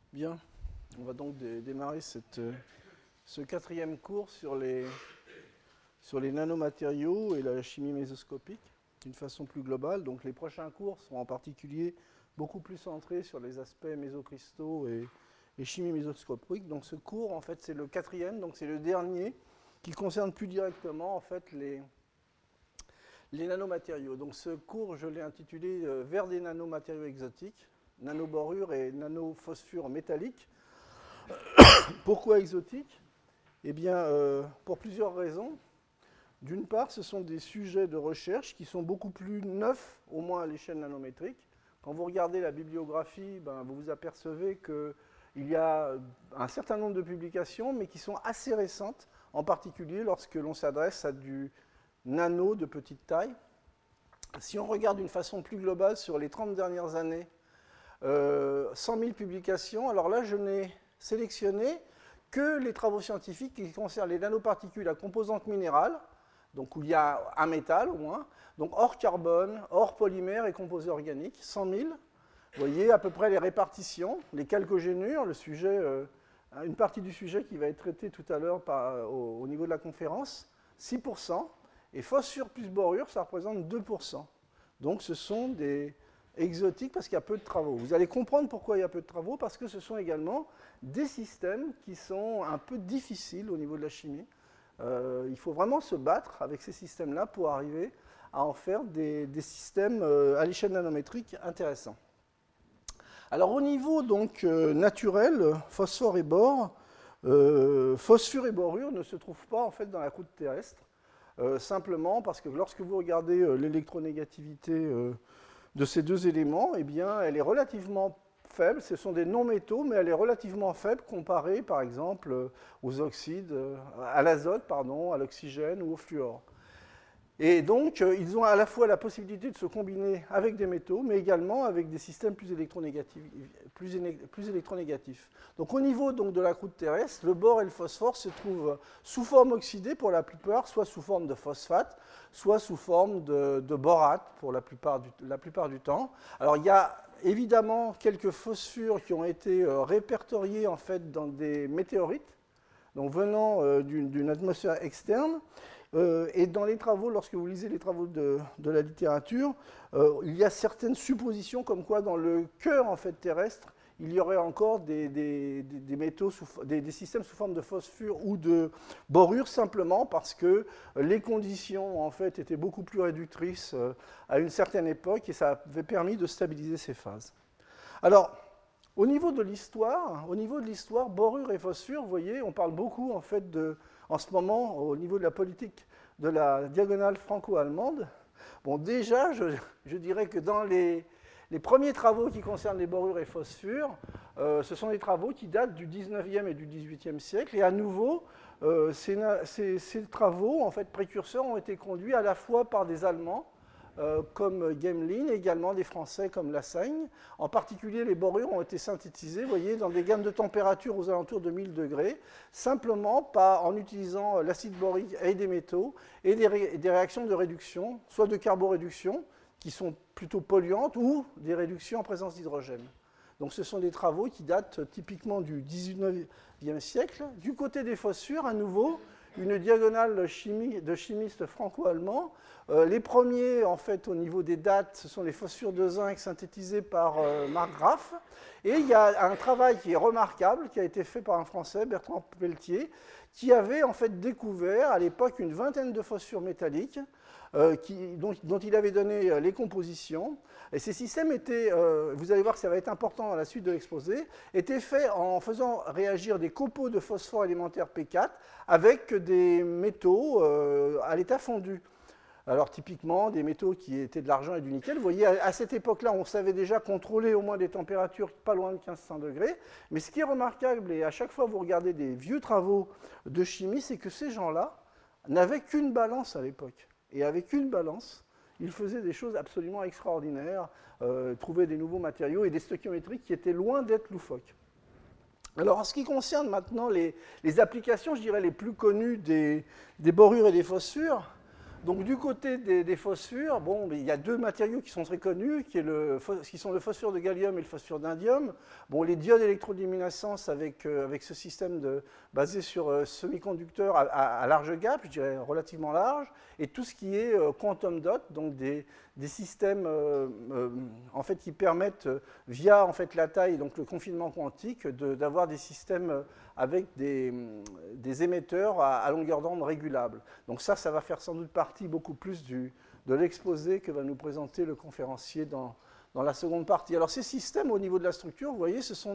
Bien, on va donc démarrer ce quatrième cours sur les nanomatériaux et la chimie mésoscopique d'une façon plus globale. Donc les prochains cours seront en particulier beaucoup plus centrés sur les aspects mésocristaux et chimie mésoscopique. Donc ce cours, en fait, c'est le quatrième, donc c'est le dernier qui concerne plus directement en fait les nanomatériaux. Donc ce cours, je l'ai intitulé Vers des nanomatériaux exotiques, nanoborure et nanophosphure métallique. Pourquoi exotique ? Eh bien, pour plusieurs raisons. D'une part, ce sont des sujets de recherche qui sont beaucoup plus neufs, au moins à l'échelle nanométrique. Quand vous regardez la bibliographie, vous vous apercevez qu'il y a un certain nombre de publications, mais qui sont assez récentes, en particulier lorsque l'on s'adresse à du nano de petite taille. Si on regarde d'une façon plus globale sur les 30 dernières années, 100 000 publications, alors là, je n'ai sélectionné que les travaux scientifiques qui concernent les nanoparticules à composantes minérales, donc où il y a un métal au moins, donc hors carbone, hors polymère et composés organiques, 100 000. Vous voyez à peu près les répartitions, les chalcogénures, le sujet, une partie du sujet qui va être traité tout à l'heure au niveau de la conférence, 6%, et phosphure plus borure, ça représente 2%. Donc ce sont des exotiques parce qu'il y a peu de travaux. Vous allez comprendre pourquoi il y a peu de travaux, parce que ce sont également des systèmes qui sont un peu difficiles au niveau de la chimie. Il faut vraiment se battre avec ces systèmes-là pour arriver à en faire des systèmes à l'échelle nanométrique intéressants. Alors au niveau donc naturel, phosphore et bore, phosphure et borure ne se trouvent pas en fait dans la croûte terrestre, simplement parce que lorsque vous regardez l'électronégativité de ces deux éléments, eh bien, elle est relativement faible. Ce sont des non-métaux, mais elle est relativement faible comparée, par exemple, aux oxydes, à l'azote, pardon, à l'oxygène ou au fluor. Et donc, ils ont à la fois la possibilité de se combiner avec des métaux, mais également avec des systèmes plus électronégatifs. Donc, au niveau donc, de la croûte terrestre, le bore et le phosphore se trouvent sous forme oxydée pour la plupart, soit sous forme de phosphate, soit sous forme de borate pour la plupart du temps. Alors, il y a évidemment quelques phosphures qui ont été répertoriées en fait, dans des météorites, donc venant d'une atmosphère externe. Et dans les travaux, lorsque vous lisez les travaux de la littérature, il y a certaines suppositions comme quoi dans le cœur en fait, terrestre, il y aurait encore des métaux, des systèmes sous forme de phosphure ou de borure, simplement parce que les conditions en fait, étaient beaucoup plus réductrices à une certaine époque et ça avait permis de stabiliser ces phases. Alors, au niveau de l'histoire, borure et phosphure, vous voyez, on parle beaucoup en fait en ce moment, au niveau de la politique de la diagonale franco-allemande. Bon, déjà, je dirais que dans les premiers travaux qui concernent les borures et phosphures, ce sont des travaux qui datent du 19e et du 18e siècle. Et à nouveau, ces travaux, en fait, précurseurs, ont été conduits à la fois par des Allemands, comme Gmelin, et également des Français comme Lassagne. En particulier, les borures ont été synthétisées, vous voyez, dans des gammes de température aux alentours de 1000 degrés, simplement en utilisant l'acide borique et des métaux, et des réactions de réduction, soit de carboréduction, qui sont plutôt polluantes, ou des réductions en présence d'hydrogène. Donc ce sont des travaux qui datent typiquement du 19e siècle. Du côté des phosphures, à nouveau, une diagonale de chimistes franco-allemands. Les premiers, en fait, au niveau des dates, ce sont les phosphures de zinc synthétisées par Marc Graf. Et il y a un travail qui est remarquable, qui a été fait par un Français, Bertrand Pelletier, qui avait en fait découvert à l'époque une vingtaine de phosphures métalliques, dont il avait donné les compositions. Et ces systèmes étaient, vous allez voir que ça va être important dans la suite de l'exposé, étaient faits en faisant réagir des copeaux de phosphore élémentaire P4 avec des métaux à l'état fondu. Alors typiquement, des métaux qui étaient de l'argent et du nickel. Vous voyez, à cette époque-là, on savait déjà contrôler au moins des températures pas loin de 1500 degrés. Mais ce qui est remarquable, et à chaque fois vous regardez des vieux travaux de chimie, c'est que ces gens-là n'avaient qu'une balance à l'époque. Et avec une balance, ils faisaient des choses absolument extraordinaires, trouvaient des nouveaux matériaux et des stoichiométriques qui étaient loin d'être loufoques. Alors, en ce qui concerne maintenant les applications, je dirais, les plus connues des borures et des phosphures, Donc du côté des phosphures, bon, il y a deux matériaux qui sont très connus, qui sont le phosphure de gallium et le phosphure d'indium. Bon, les diodes électroluminescence avec ce système basé sur semi-conducteurs à large gap, je dirais relativement large, et tout ce qui est quantum dot, donc des systèmes en fait, qui permettent, via en fait, la taille, donc le confinement quantique, d'avoir des systèmes avec des émetteurs à longueur d'onde régulable. Donc ça va faire sans doute partie beaucoup plus de l'exposé que va nous présenter le conférencier dans la seconde partie. Alors ces systèmes, au niveau de la structure, vous voyez, ce sont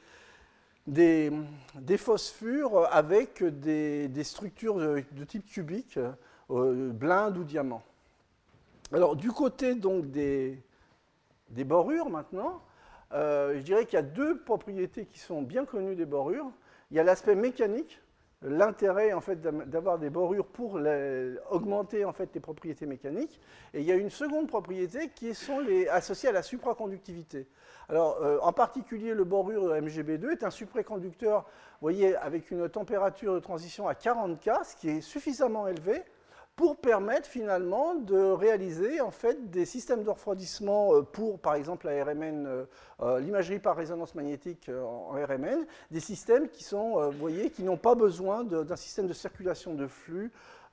des phosphures avec des structures de type cubique, blinde ou diamant. Alors du côté donc des borures maintenant, je dirais qu'il y a deux propriétés qui sont bien connues des borures. Il y a l'aspect mécanique, l'intérêt en fait, d'avoir des borures pour augmenter en fait, les propriétés mécaniques. Et il y a une seconde propriété qui sont associées à la supraconductivité. Alors, en particulier, le borure MgB2 est un supraconducteur, vous voyez, avec une température de transition à 40 K, ce qui est suffisamment élevé pour permettre finalement de réaliser en fait, des systèmes de refroidissement pour, par exemple, la RMN, l'imagerie par résonance magnétique en RMN, des systèmes qui sont, vous voyez, qui n'ont pas besoin d'un système de circulation de flux,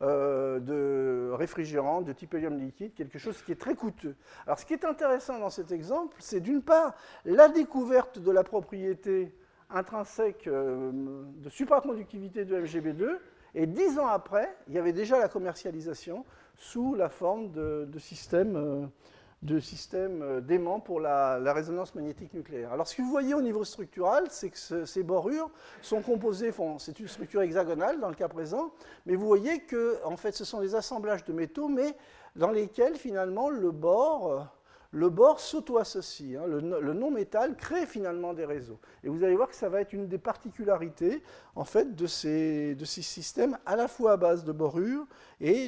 de réfrigérant, de type hélium liquide, quelque chose qui est très coûteux. Alors, ce qui est intéressant dans cet exemple, c'est d'une part la découverte de la propriété intrinsèque de supraconductivité de MgB2, et 10 ans après, il y avait déjà la commercialisation sous la forme de systèmes d'aimants pour la résonance magnétique nucléaire. Alors ce que vous voyez au niveau structural, c'est que ces borures sont composées, c'est une structure hexagonale dans le cas présent, mais vous voyez que en fait, ce sont des assemblages de métaux, mais dans lesquels finalement le bord s'auto-associe. Hein. Le non-métal crée finalement des réseaux. Et vous allez voir que ça va être une des particularités en fait, de ces systèmes à la fois à base de borure et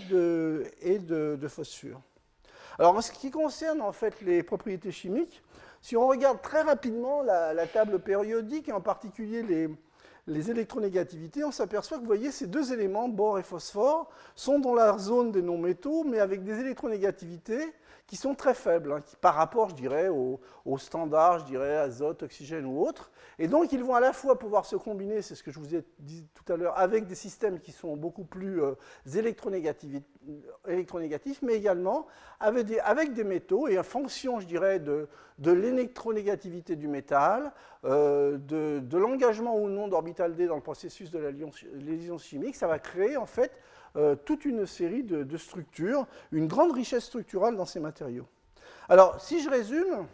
de phosphure. Alors en ce qui concerne en fait, les propriétés chimiques, si on regarde très rapidement la table périodique, et en particulier les électronégativités, on s'aperçoit que vous voyez, ces deux éléments, bore et phosphore, sont dans la zone des non-métaux, mais avec des électronégativités qui sont très faibles, hein, par rapport, je dirais, au standard, je dirais, azote, oxygène ou autre. Et donc, ils vont à la fois pouvoir se combiner, c'est ce que je vous ai dit tout à l'heure, avec des systèmes qui sont beaucoup plus électronégatifs, mais également avec des métaux, et en fonction, je dirais, de l'électronégativité du métal, de l'engagement ou non d'orbital D dans le processus de la liaison chimique, ça va créer, en fait, toute une série de structures, une grande richesse structurale dans ces matériaux. Alors, si je résume,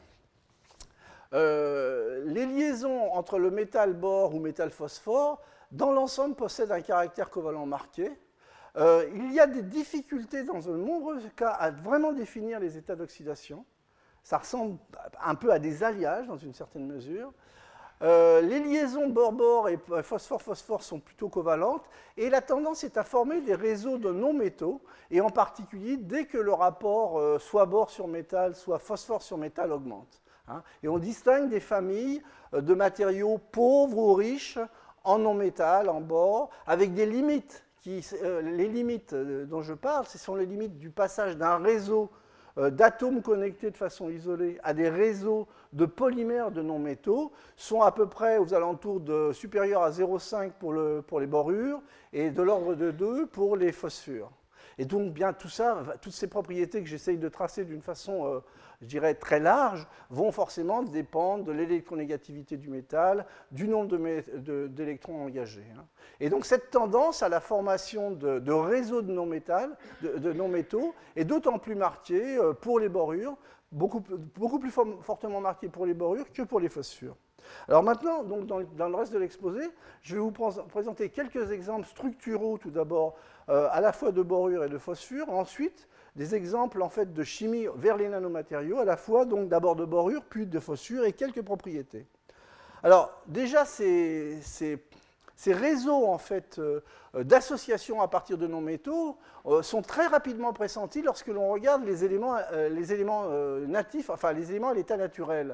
les liaisons entre le métal bore ou métal phosphore, dans l'ensemble, possèdent un caractère covalent marqué. Il y a des difficultés dans de nombreux cas à vraiment définir les états d'oxydation. Ça ressemble un peu à des alliages dans une certaine mesure. Les liaisons bore-bore et phosphore-phosphore sont plutôt covalentes et la tendance est à former des réseaux de non-métaux et en particulier dès que le rapport soit bore sur métal, soit phosphore sur métal augmente. Hein. Et on distingue des familles de matériaux pauvres ou riches en non-métal, en bore, avec des limites. Les limites dont je parle, ce sont les limites du passage d'un réseau d'atomes connectés de façon isolée à des réseaux de polymères de non-métaux sont à peu près aux alentours supérieurs à 0,5 pour les borures et de l'ordre de 2 pour les phosphures. Et donc, bien, tout ça, toutes ces propriétés que j'essaye de tracer d'une façon, je dirais, très large, vont forcément dépendre de l'électronégativité du métal, du nombre d'électrons engagés. Hein. Et donc, cette tendance à la formation de réseaux de non-métaux est d'autant plus marquée pour les borures, beaucoup plus fortement marquée pour les borures que pour les phosphures. Alors maintenant, donc dans le reste de l'exposé, je vais vous présenter quelques exemples structuraux, tout d'abord, à la fois de borure et de phosphure, ensuite des exemples en fait, de chimie vers les nanomatériaux, à la fois donc d'abord de borure, puis de phosphure, et quelques propriétés. Alors déjà, ces réseaux en fait, d'association à partir de non-métaux sont très rapidement pressentis lorsque l'on regarde les éléments natifs, enfin les éléments à l'état naturel.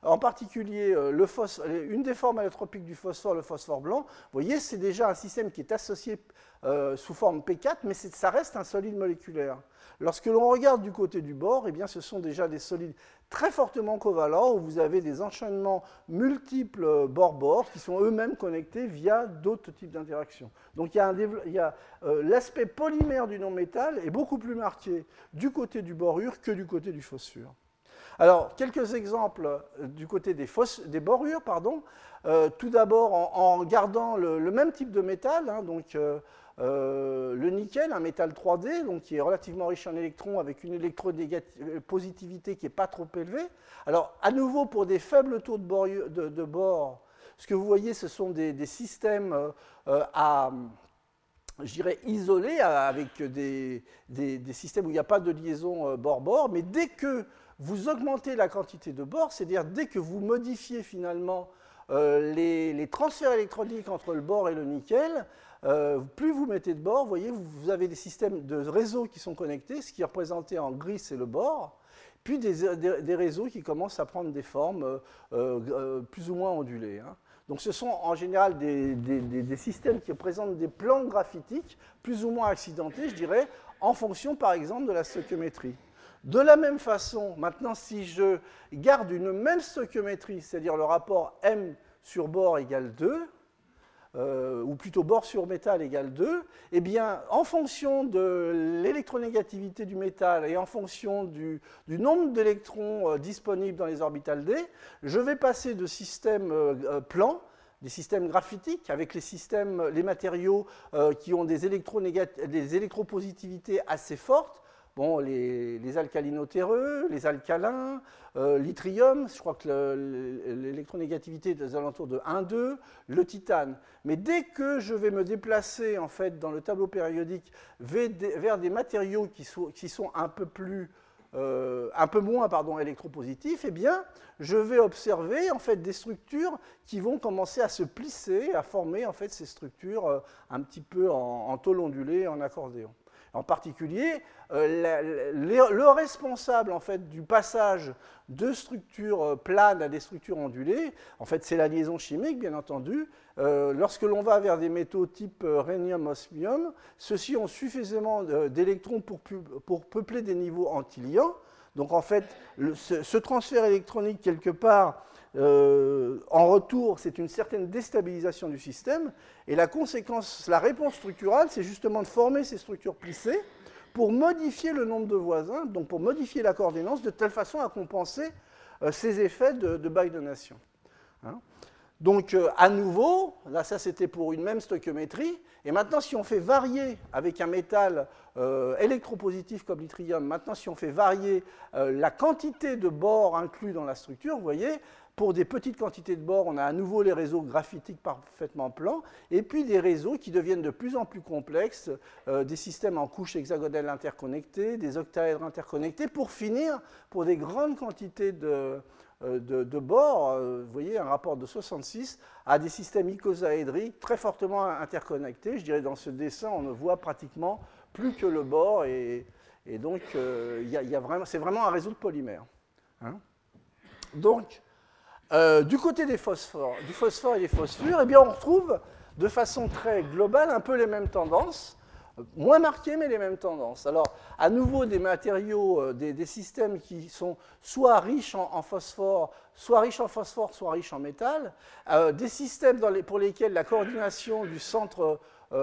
en particulier une des formes allotropiques du phosphore, le phosphore blanc, vous voyez, c'est déjà un système qui est associé sous forme P4, mais ça reste un solide moléculaire. Lorsque l'on regarde du côté du bord, eh bien, ce sont déjà des solides très fortement covalents, où vous avez des enchaînements multiples bord-bord qui sont eux-mêmes connectés via d'autres types d'interactions. Donc l'aspect polymère du non-métal est beaucoup plus marqué du côté du borure que du côté du phosphore. Alors, quelques exemples du côté des borures. Tout d'abord, en gardant le même type de métal, hein, donc le nickel, un métal 3D, donc qui est relativement riche en électrons avec une électropositivité qui n'est pas trop élevée. Alors, à nouveau, pour des faibles taux de bore, ce que vous voyez, ce sont des systèmes je dirais isolés, avec des systèmes où il n'y a pas de liaison bord-bord, mais dès que vous augmentez la quantité de bord, c'est-à-dire dès que vous modifiez finalement les transferts électroniques entre le bore et le nickel, plus vous mettez de bord, vous voyez, vous avez des systèmes de réseaux qui sont connectés, ce qui est représenté en gris, c'est le bord, puis des réseaux qui commencent à prendre des formes plus ou moins ondulées. Hein. Donc ce sont en général des systèmes qui représentent des plans graphitiques plus ou moins accidentés, je dirais, en fonction par exemple de la stoichiométrie. De la même façon, maintenant si je garde une même stoichiométrie, c'est-à-dire le rapport M sur bord égale 2, ou plutôt bord sur métal égale 2, eh bien, en fonction de l'électronégativité du métal et en fonction du nombre d'électrons disponibles dans les orbitales d, je vais passer de systèmes plans, des systèmes graphitiques, avec les matériaux qui ont des électropositivités assez fortes. Bon, les alcalinotéreux, les alcalins, l'yttrium, je crois que l'électronégativité est aux alentours de 1,2, le titane. Mais dès que je vais me déplacer en fait, dans le tableau périodique vers des matériaux qui sont un peu moins électropositifs, eh bien, je vais observer en fait, des structures qui vont commencer à se plisser, à former en fait, ces structures un petit peu en tôle ondulée, en accordéon. En particulier, le responsable en fait, du passage de structures planes à des structures ondulées, en fait, c'est la liaison chimique, bien entendu. Lorsque l'on va vers des métaux type rhénium-osmium, ceux-ci ont suffisamment d'électrons pour peupler des niveaux antiliants. Donc, en fait, ce transfert électronique, quelque part, en retour, c'est une certaine déstabilisation du système. Et la conséquence, la réponse structurale, c'est justement de former ces structures plissées pour modifier le nombre de voisins, donc pour modifier la coordinance de telle façon à compenser ces effets de baille-donation. Hein. Donc, à nouveau, là, ça c'était pour une même stoichiométrie. Et maintenant, si on fait varier avec un métal électropositif comme l'yttrium, maintenant, si on fait varier la quantité de bord inclus dans la structure, vous voyez, pour des petites quantités de bord, on a à nouveau les réseaux graphitiques parfaitement plans, et puis des réseaux qui deviennent de plus en plus complexes, des systèmes en couches hexagonales interconnectées, des octaèdres interconnectés, pour finir, pour des grandes quantités de bord, vous voyez, un rapport de 66 à des systèmes icosaédriques très fortement interconnectés. Je dirais dans ce dessin, on ne voit pratiquement plus que le bord, et donc c'est vraiment un réseau de polymères. Hein. Donc, du côté du phosphore et des phosphures, eh bien, on retrouve de façon très globale un peu les mêmes tendances, moins marquées, mais les mêmes tendances. Alors, à nouveau, des matériaux, des systèmes qui sont soit riches en phosphore, soit riches en métal, des systèmes pour lesquels la coordination du centre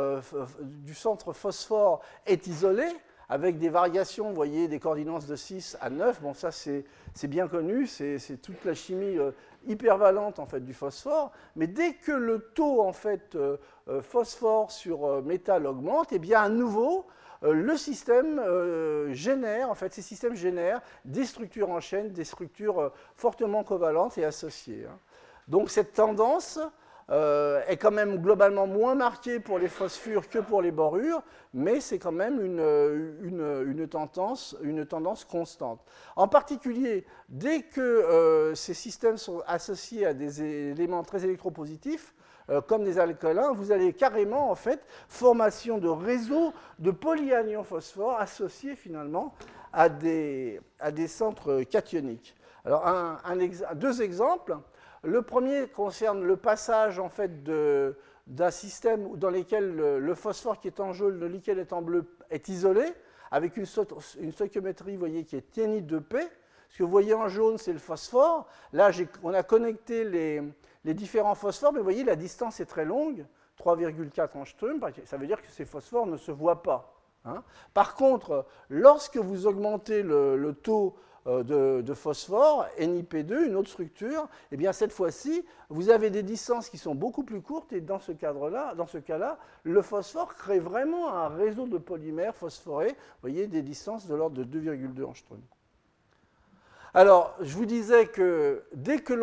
phosphore est isolée, avec des variations, vous voyez, des coordinances de 6 à 9. Bon, ça, c'est bien connu, c'est toute la chimie hypervalente en fait, du phosphore. Mais dès que le taux en fait, phosphore sur métal augmente, eh bien, à nouveau, le système génère, en fait, ces systèmes génèrent des structures en chaîne, des structures fortement covalentes et associées. Hein. Donc, cette tendance est quand même globalement moins marquée pour les phosphures que pour les borures, mais c'est quand même une tendance constante. En particulier, dès que ces systèmes sont associés à des éléments très électropositifs, comme des alcalins, vous avez carrément en fait formation de réseaux de polyanions phosphore associés finalement à des centres cationiques. Alors, deux exemples. Le premier concerne le passage en fait, d'un système dans lequel le phosphore qui est en jaune, le nickel est en bleu, est isolé, avec une stoichiométrie, vous voyez, qui est TNI de P. Ce que vous voyez en jaune, c'est le phosphore. Là, on a connecté les différents phosphores, mais vous voyez, la distance est très longue, 3,4 angstroms. Ça veut dire que ces phosphores ne se voient pas. Hein. Par contre, lorsque vous augmentez le taux de phosphore, NiP2, une autre structure, eh bien cette fois-ci, vous avez des distances qui sont beaucoup plus courtes et dans ce cas-là, le phosphore crée vraiment un réseau de polymères phosphorés, vous voyez, des distances de l'ordre de 2,2 angstroms. Alors, je vous disais que dès que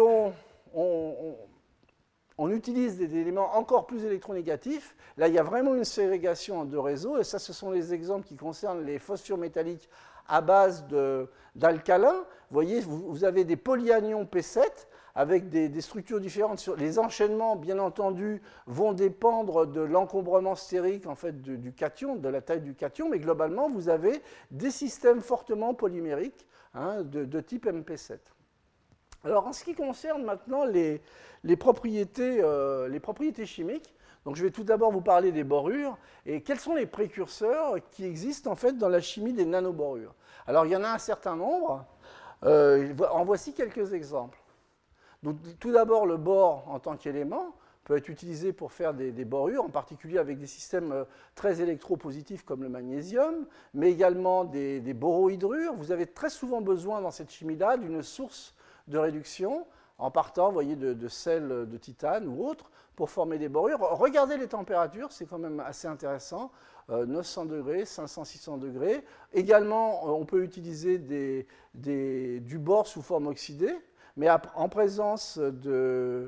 on utilise des éléments encore plus électronégatifs, là, il y a vraiment une ségrégation en deux réseaux, et ça, ce sont les exemples qui concernent les phosphure métalliques à base d'alcalins. Vous voyez, vous avez des polyanions P7 avec des structures différentes. Les enchaînements, bien entendu, vont dépendre de l'encombrement stérique en fait, du cation, de la taille du cation, mais globalement, vous avez des systèmes fortement polymériques hein, de type MP7. Alors, en ce qui concerne maintenant les propriétés chimiques, donc je vais tout d'abord vous parler des borures et quels sont les précurseurs qui existent en fait dans la chimie des nanoborures. Alors, il y en a un certain nombre. En voici quelques exemples. Donc, tout d'abord, le bore en tant qu'élément peut être utilisé pour faire des borures, en particulier avec des systèmes très électropositifs comme le magnésium, mais également des borohydrures. Vous avez très souvent besoin dans cette chimie-là d'une source de réduction en partant, vous voyez, de sels de titane ou autres pour former des borures. Regardez les températures, c'est quand même assez intéressant. 900 degrés, 500, 600 degrés. Également, on peut utiliser du bore sous forme oxydée, mais en présence de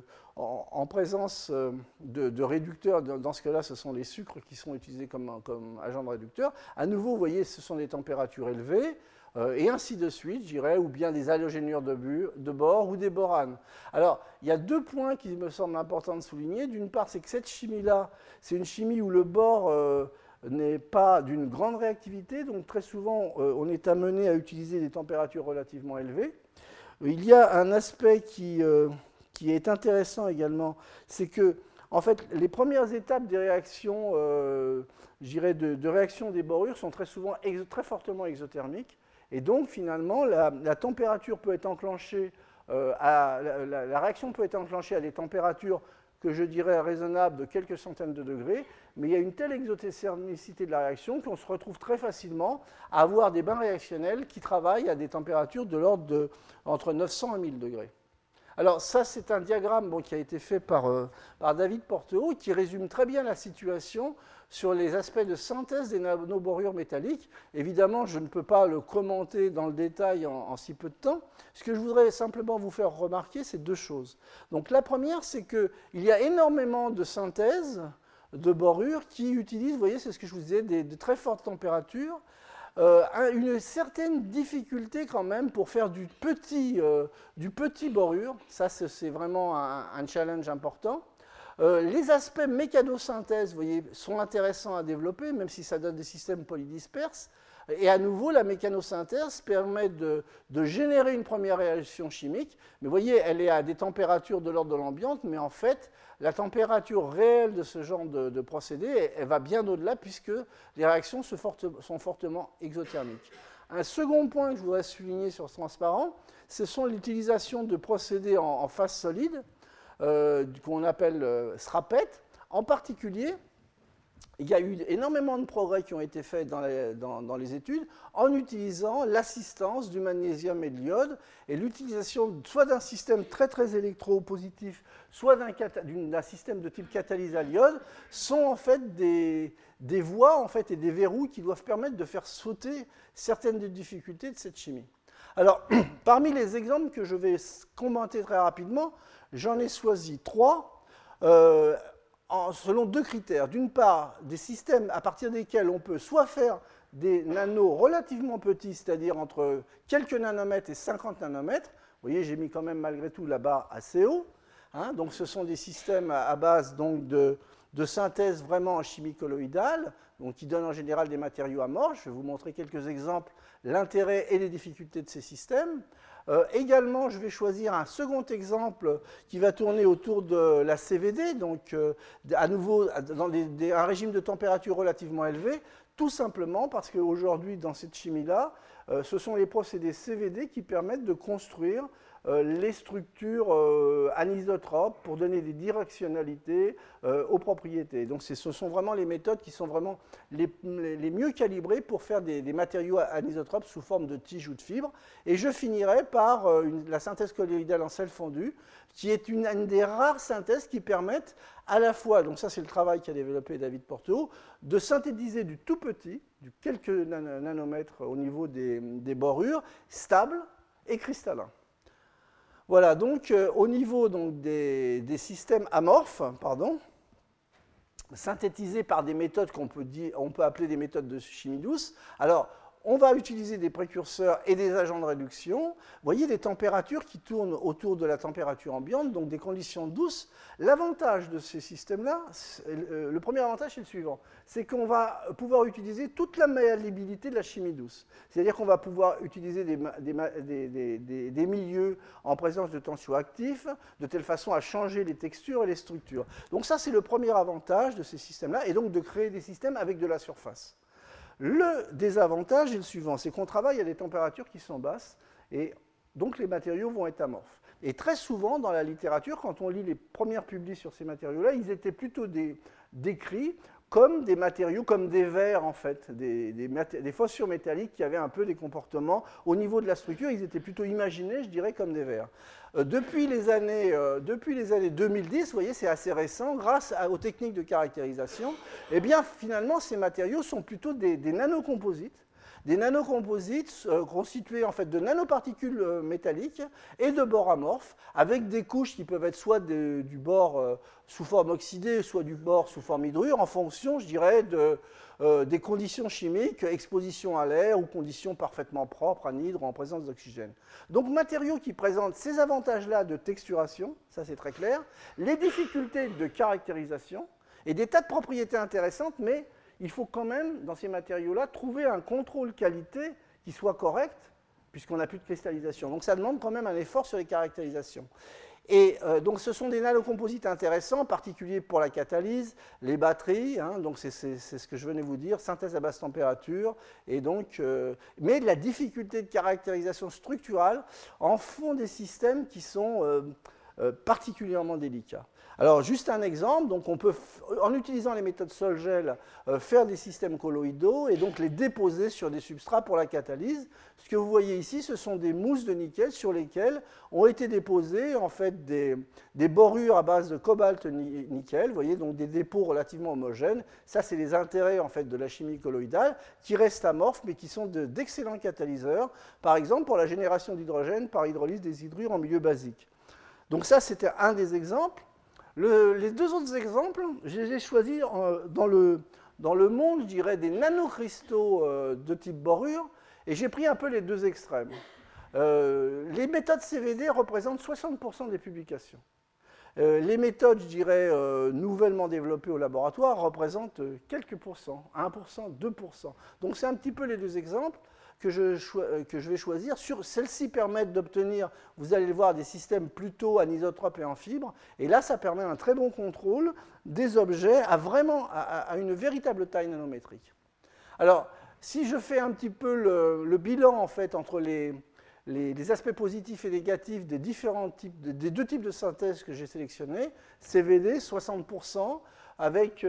réducteurs, dans ce cas-là, ce sont les sucres qui sont utilisés comme agents de réducteur. À nouveau, vous voyez, ce sont des températures élevées. Et ainsi de suite, je dirais, ou bien des halogénures de bore ou des boranes. Alors, il y a deux points qui me semblent importants de souligner. D'une part, c'est que cette chimie-là, c'est une chimie où le bore n'est pas d'une grande réactivité, donc très souvent, on est amené à utiliser des températures relativement élevées. Il y a un aspect qui est intéressant également, c'est que, en fait, les premières étapes des réactions, je dirais, de réaction des borures sont très souvent très fortement exothermiques. Et donc, finalement, la température peut être enclenchée, la réaction peut être enclenchée à des températures que je dirais raisonnables de quelques centaines de degrés, mais il y a une telle exothermicité de la réaction qu'on se retrouve très facilement à avoir des bains réactionnels qui travaillent à des températures de l'ordre entre 900 et 1000 degrés. Alors ça, c'est un diagramme qui a été fait par David Porteau qui résume très bien la situation sur les aspects de synthèse des nanoborures métalliques. Évidemment, je ne peux pas le commenter dans le détail en si peu de temps. Ce que je voudrais simplement vous faire remarquer, c'est deux choses. Donc la première, c'est qu'il y a énormément de synthèses de borures qui utilisent, vous voyez, c'est ce que je vous disais, de très fortes températures, une certaine difficulté quand même pour faire du petit borure. Ça, c'est vraiment un challenge important. Les aspects mécanosynthèse, vous voyez, sont intéressants à développer, même si ça donne des systèmes polydisperses. Et à nouveau, la mécanosynthèse permet de générer une première réaction chimique. Mais vous voyez, elle est à des températures de l'ordre de l'ambiance, mais en fait, la température réelle de ce genre de procédé, elle va bien au-delà, puisque les réactions sont fortement exothermiques. Un second point que je voudrais souligner sur ce transparent, ce sont l'utilisation de procédés en phase solide, qu'on appelle SRAPET. En particulier, il y a eu énormément de progrès qui ont été faits dans les études en utilisant l'assistance du magnésium et de l'iode et l'utilisation soit d'un système très très électropositif, soit d'un système de type catalyse à l'iode sont en fait des voies en fait, et des verrous qui doivent permettre de faire sauter certaines des difficultés de cette chimie. Alors, parmi les exemples que je vais commenter très rapidement, j'en ai choisi trois. Selon deux critères. D'une part, des systèmes à partir desquels on peut soit faire des nanos relativement petits, c'est-à-dire entre quelques nanomètres et 50 nanomètres. Vous voyez, j'ai mis quand même malgré tout la barre assez haut. Hein, donc ce sont des systèmes à base donc, de synthèse vraiment en chimie colloïdale, donc qui donnent en général des matériaux amorphes. Je vais vous montrer quelques exemples, l'intérêt et les difficultés de ces systèmes. Également, je vais choisir un second exemple qui va tourner autour de la CVD, donc à nouveau dans un régime de température relativement élevé, tout simplement parce qu'aujourd'hui, dans cette chimie-là, ce sont les procédés CVD qui permettent de construire les structures anisotropes pour donner des directionnalités aux propriétés. Donc ce sont vraiment les méthodes qui sont vraiment les mieux calibrées pour faire des matériaux anisotropes sous forme de tiges ou de fibres. Et je finirai par la synthèse colloïdale en sel fondu, qui est une des rares synthèses qui permettent à la fois, donc ça c'est le travail qu'a développé David Porteau, de synthétiser du tout petit, du quelques nanomètres au niveau des borures, stable et cristallin. Voilà, donc au niveau donc, des systèmes amorphes, synthétisés par des méthodes qu'on peut appeler des méthodes de chimie douce. Alors, on va utiliser des précurseurs et des agents de réduction. Vous voyez des températures qui tournent autour de la température ambiante, donc des conditions douces. L'avantage de ces systèmes-là, le premier avantage, c'est le suivant. C'est qu'on va pouvoir utiliser toute la malléabilité de la chimie douce. C'est-à-dire qu'on va pouvoir utiliser des milieux en présence de tensioactifs, de telle façon à changer les textures et les structures. Donc ça, c'est le premier avantage de ces systèmes-là, et donc de créer des systèmes avec de la surface. Le désavantage est le suivant, c'est qu'on travaille à des températures qui sont basses, et donc les matériaux vont être amorphes. Et très souvent, dans la littérature, quand on lit les premières publis sur ces matériaux-là, ils étaient plutôt décrits comme des matériaux, comme des verres en fait, des fossures métalliques qui avaient un peu des comportements. Au niveau de la structure, ils étaient plutôt imaginés, je dirais, comme des verres. Depuis les années 2010, vous voyez, c'est assez récent, grâce aux techniques de caractérisation, eh bien finalement ces matériaux sont plutôt des nanocomposites. Des nanocomposites constitués en fait de nanoparticules métalliques et de bores amorphes, avec des couches qui peuvent être soit du bore sous forme oxydée, soit du bore sous forme hydrure, en fonction, je dirais, des conditions chimiques, exposition à l'air ou conditions parfaitement propres, anhydres ou en présence d'oxygène. Donc matériaux qui présentent ces avantages-là de texturation, ça c'est très clair, les difficultés de caractérisation et des tas de propriétés intéressantes, mais il faut quand même, dans ces matériaux-là, trouver un contrôle qualité qui soit correct, puisqu'on n'a plus de cristallisation. Donc ça demande quand même un effort sur les caractérisations. Et donc ce sont des nanocomposites intéressants, en particulier pour la catalyse, les batteries, donc c'est ce que je venais vous dire, synthèse à basse température, et donc, mais la difficulté de caractérisation structurale en font des systèmes qui sont particulièrement délicats. Alors, juste un exemple, donc on peut, en utilisant les méthodes sol-gel, faire des systèmes colloïdaux et donc les déposer sur des substrats pour la catalyse. Ce que vous voyez ici, ce sont des mousses de nickel sur lesquelles ont été déposées en fait des borures à base de cobalt-nickel, vous voyez, donc des dépôts relativement homogènes. Ça, c'est les intérêts en fait de la chimie colloïdale qui restent amorphes mais qui sont d'excellents catalyseurs, par exemple pour la génération d'hydrogène par hydrolyse des hydrures en milieu basique. Donc ça, c'était un des exemples. Les deux autres exemples, je les ai choisis dans le monde, je dirais, des nanocristaux de type borure, et j'ai pris un peu les deux extrêmes. Les méthodes CVD représentent 60% des publications. Les méthodes, je dirais, nouvellement développées au laboratoire représentent quelques pourcents, 1%, 2%. Donc c'est un petit peu les deux exemples que je vais choisir. Celles-ci permettent d'obtenir, vous allez le voir, des systèmes plutôt anisotropes et en fibre. Et là, ça permet un très bon contrôle des objets à une véritable taille nanométrique. Alors, si je fais un petit peu le bilan en fait, entre les aspects positifs et négatifs des des deux types de synthèses que j'ai sélectionnés, CVD, 60%, avec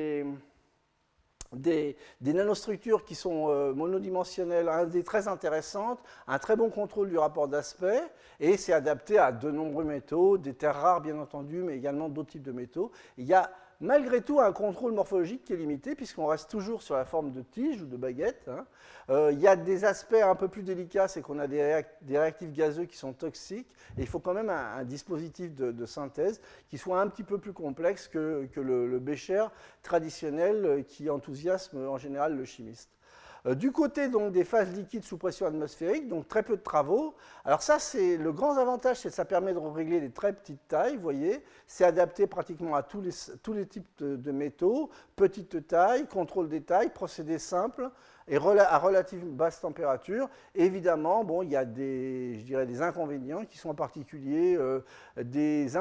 des nanostructures qui sont monodimensionnelles, très intéressantes, un très bon contrôle du rapport d'aspect, et c'est adapté à de nombreux métaux, des terres rares bien entendu, mais également d'autres types de métaux. Il y a malgré tout un contrôle morphologique qui est limité, puisqu'on reste toujours sur la forme de tige ou de baguette. Il y a des aspects un peu plus délicats, c'est qu'on a des réactifs gazeux qui sont toxiques, et il faut quand même un dispositif de synthèse qui soit un petit peu plus complexe que le bécher traditionnel qui enthousiasme en général le chimiste. Du côté donc, des phases liquides sous pression atmosphérique, donc très peu de travaux. Alors ça, c'est le grand avantage, c'est que ça permet de régler des très petites tailles, vous voyez. C'est adapté pratiquement à tous les types de métaux, petite taille, contrôle des tailles, procédé simple et à relative basse température. Et évidemment, bon, il y a je dirais, des inconvénients qui sont en particulier des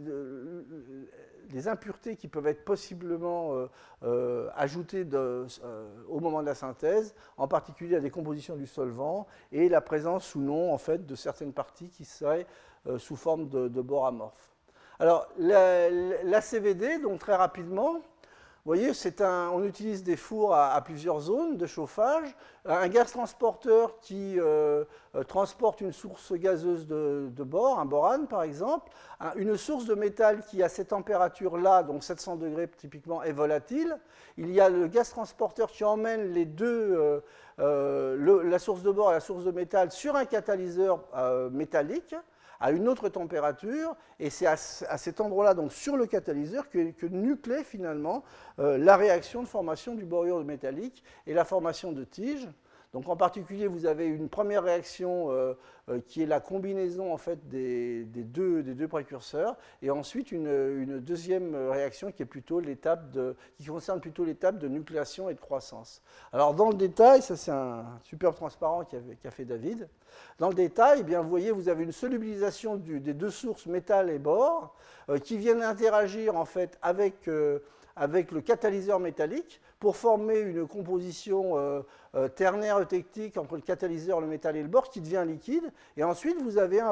impuretés qui peuvent être possiblement ajoutées au moment de la synthèse, en particulier à des compositions du solvant, et la présence ou non en fait, de certaines parties qui seraient sous forme de bore amorphe. Alors, la CVD, donc très rapidement, vous voyez, on utilise des fours à plusieurs zones de chauffage, un gaz transporteur qui transporte une source gazeuse de bore, un borane par exemple, une source de métal qui à cette température-là, donc 700 degrés typiquement, est volatile. Il y a le gaz transporteur qui emmène les deux, la source de bore et la source de métal sur un catalyseur métallique, à une autre température, et c'est à cet endroit-là, donc sur le catalyseur, que nuclée finalement la réaction de formation du borure métallique et la formation de tiges. Donc en particulier, vous avez une première réaction qui est la combinaison en fait, des deux précurseurs, et ensuite une deuxième réaction qui concerne plutôt l'étape de nucléation et de croissance. Alors dans le détail, ça c'est un superbe transparent qu'a fait David. Dans le détail, eh bien, vous voyez, vous avez une solubilisation des deux sources métal et bore qui viennent interagir en fait avec le catalyseur métallique pour former une composition ternaire eutectique entre le catalyseur, le métal et le bore qui devient liquide. Et ensuite, vous avez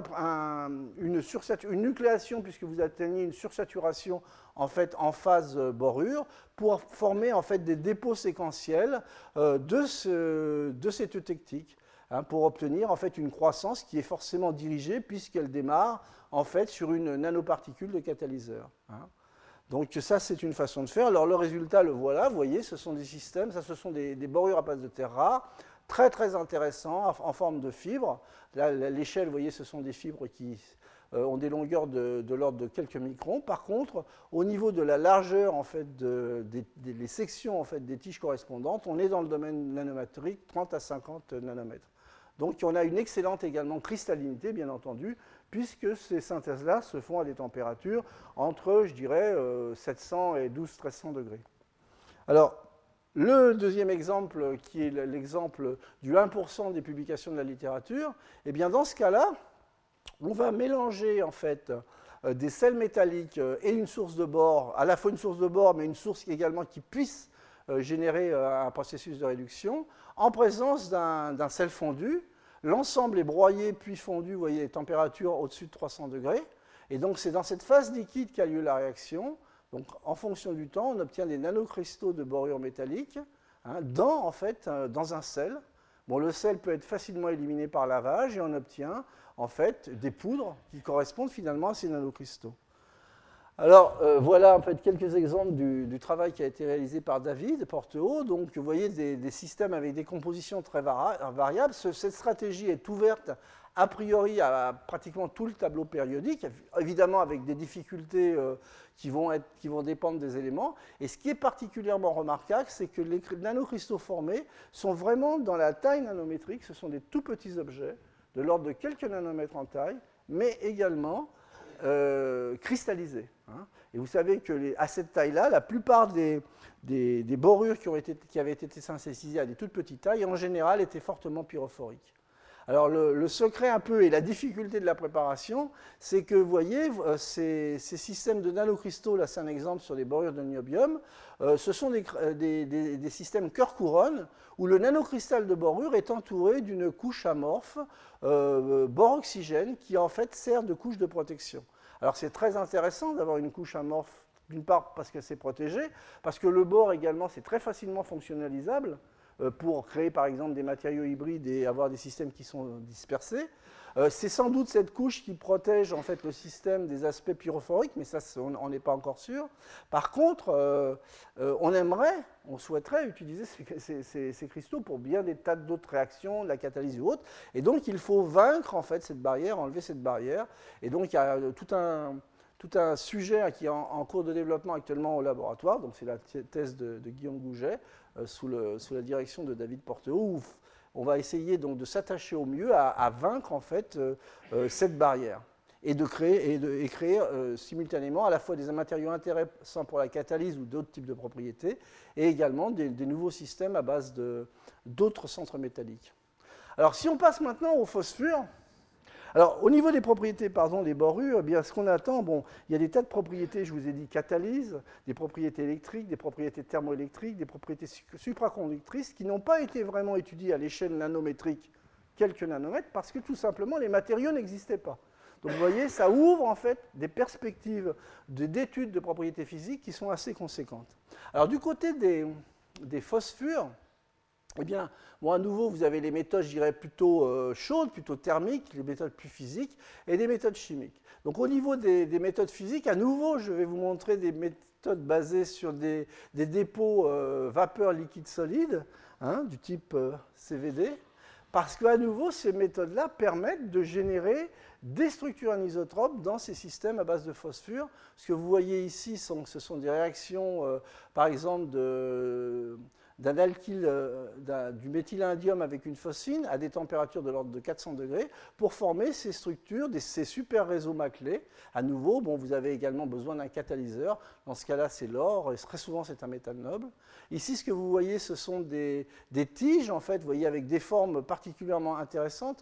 une nucléation puisque vous atteignez une sursaturation en fait en phase borure pour former en fait des dépôts séquentiels de cette eutectique. Pour obtenir en fait une croissance qui est forcément dirigée puisqu'elle démarre en fait sur une nanoparticule de catalyseur. Donc ça c'est une façon de faire. Alors le résultat le voilà, vous voyez, ce sont des systèmes, ce sont des borures à base de terre rare, très très intéressants en forme de fibres. Là l'échelle, vous voyez, ce sont des fibres qui ont des longueurs de l'ordre de quelques microns. Par contre, au niveau de la largeur en fait, des sections en fait, des tiges correspondantes, on est dans le domaine nanométrique 30 à 50 nanomètres. Donc on a une excellente également cristallinité, bien entendu, puisque ces synthèses-là se font à des températures entre, je dirais, 700 et 1200-1300 degrés. Alors, le deuxième exemple, qui est l'exemple du 1% des publications de la littérature, eh bien dans ce cas-là, on va mélanger en fait des sels métalliques et une source de bore, à la fois une source de bore, mais une source également qui puisse générer un processus de réduction, en présence d'un sel fondu. L'ensemble est broyé puis fondu, vous voyez, les températures au-dessus de 300 degrés. Et donc, c'est dans cette phase liquide qu'a lieu la réaction. Donc, en fonction du temps, on obtient des nanocristaux de borure métallique dans un sel. Bon, le sel peut être facilement éliminé par lavage et on obtient en fait des poudres qui correspondent finalement à ces nanocristaux. Alors, voilà en fait quelques exemples du travail qui a été réalisé par David Porteau. Donc, vous voyez des systèmes avec des compositions très variables. Cette stratégie est ouverte a priori à pratiquement tout le tableau périodique, évidemment avec des difficultés qui vont dépendre des éléments. Et ce qui est particulièrement remarquable, c'est que les nanocristaux formés sont vraiment dans la taille nanométrique. Ce sont des tout petits objets de l'ordre de quelques nanomètres en taille, mais également cristallisés. Et vous savez qu'à cette taille-là, la plupart des borures qui avaient été synthétisées à des toutes petites tailles, en général, étaient fortement pyrophoriques. Alors le secret un peu et la difficulté de la préparation, c'est que vous voyez, ces systèmes de nanocristaux, là c'est un exemple sur des borures de niobium, ce sont des systèmes cœur-couronne où le nanocristal de borure est entouré d'une couche amorphe bore-oxygène qui en fait sert de couche de protection. Alors c'est très intéressant d'avoir une couche amorphe, d'une part parce que c'est protégé, parce que le bore également c'est très facilement fonctionnalisable pour créer par exemple des matériaux hybrides et avoir des systèmes qui sont dispersés. C'est sans doute cette couche qui protège en fait le système des aspects pyrophoriques, mais ça on n'est pas encore sûr. Par contre, on souhaiterait utiliser ces cristaux pour bien des tas d'autres réactions, de la catalyse ou autre, et donc il faut vaincre en fait cette barrière, enlever cette barrière, et donc il y a tout tout un sujet qui est en cours de développement actuellement au laboratoire. Donc c'est la thèse de Guillaume Gouget sous la direction de David Porteau, où on va essayer donc de s'attacher au mieux à vaincre en fait cette barrière et de créer simultanément à la fois des matériaux intéressants pour la catalyse ou d'autres types de propriétés et également des nouveaux systèmes à base d'autres centres métalliques. Alors si on passe maintenant au phosphure, alors au niveau des propriétés des borures, eh bien, ce qu'on attend, bon, il y a des tas de propriétés, je vous ai dit catalyse, des propriétés électriques, des propriétés thermoélectriques, des propriétés supraconductrices qui n'ont pas été vraiment étudiées à l'échelle nanométrique, quelques nanomètres, parce que tout simplement les matériaux n'existaient pas. Donc vous voyez, ça ouvre en fait des perspectives d'études de propriétés physiques qui sont assez conséquentes. Alors du côté des phosphures, eh bien, bon, à nouveau, vous avez les méthodes, je dirais, plutôt chaudes, plutôt thermiques, les méthodes plus physiques, et des méthodes chimiques. Donc au niveau des méthodes physiques, à nouveau, je vais vous montrer des méthodes basées sur des dépôts vapeur liquide solide, hein, du type CVD, parce qu'à nouveau, ces méthodes-là permettent de générer des structures anisotropes dans ces systèmes à base de phosphure. Ce que vous voyez ici, ce sont des réactions, par exemple, d'un alkyle, du méthylindium avec une phosphine à des températures de l'ordre de 400 degrés pour former ces structures, ces super réseaux Maclay. À nouveau, bon, vous avez également besoin d'un catalyseur. Dans ce cas-là, c'est l'or, et très souvent, c'est un métal noble. Ici, ce que vous voyez, ce sont des tiges, en fait, vous voyez, avec des formes particulièrement intéressantes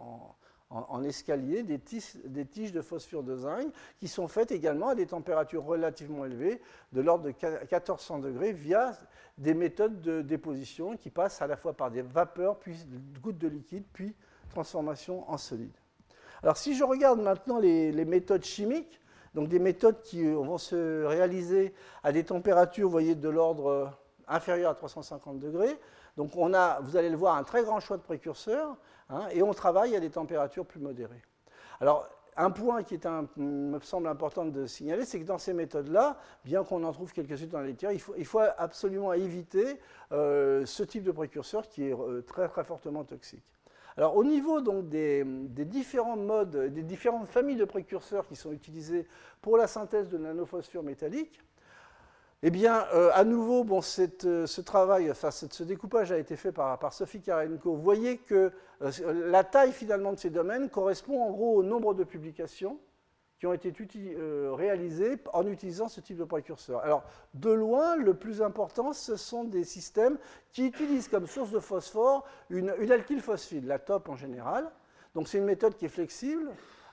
en escalier, des tiges de phosphure de zinc qui sont faites également à des températures relativement élevées, de l'ordre de 1400 degrés, via des méthodes de déposition qui passent à la fois par des vapeurs, puis gouttes de liquide, puis transformation en solide. Alors si je regarde maintenant les méthodes chimiques, donc des méthodes qui vont se réaliser à des températures, vous voyez, de l'ordre inférieur à 350 degrés, donc on a, vous allez le voir, un très grand choix de précurseurs, hein, et on travaille à des températures plus modérées. Alors, un point qui me semble important de signaler, c'est que dans ces méthodes-là, bien qu'on en trouve quelques-unes dans la littérature, il faut absolument éviter ce type de précurseur qui est très, très fortement toxique. Alors, au niveau donc, des différents modes, des différentes familles de précurseurs qui sont utilisés pour la synthèse de nanophosphure métallique, eh bien, à nouveau, bon, ce travail, enfin, ce découpage a été fait par Sophie Karenko. Vous voyez que la taille finalement de ces domaines correspond en gros au nombre de publications qui ont été réalisées en utilisant ce type de précurseur. Alors, de loin, le plus important, ce sont des systèmes qui utilisent comme source de phosphore une alkylphosphide, la top en général. Donc, c'est une méthode qui est flexible,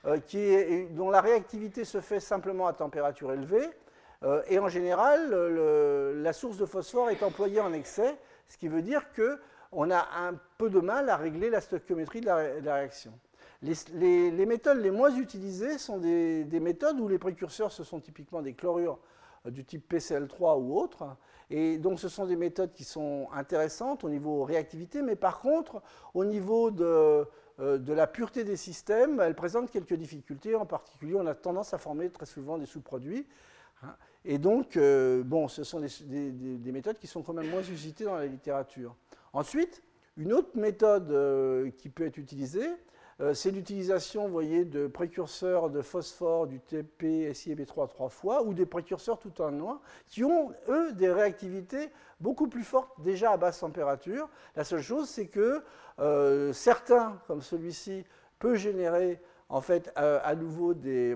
dont la réactivité se fait simplement à température élevée. Et en général, la source de phosphore est employée en excès, ce qui veut dire qu'on a un peu de mal à régler la stoichiométrie de la réaction. Les méthodes les moins utilisées sont des méthodes où les précurseurs, ce sont typiquement des chlorures du type PCl3 ou autres. Et donc, ce sont des méthodes qui sont intéressantes au niveau réactivité, mais par contre, au niveau de la pureté des systèmes, elles présentent quelques difficultés. En particulier, on a tendance à former très souvent des sous-produits. Et donc, bon, ce sont des méthodes qui sont quand même moins usitées dans la littérature. Ensuite, une autre méthode qui peut être utilisée, c'est l'utilisation, vous voyez, de précurseurs de phosphore du TP SiB3 3 fois ou des précurseurs tout en noir qui ont, eux, des réactivités beaucoup plus fortes déjà à basse température. La seule chose, c'est que certains, comme celui-ci, peuvent générer en fait à nouveau des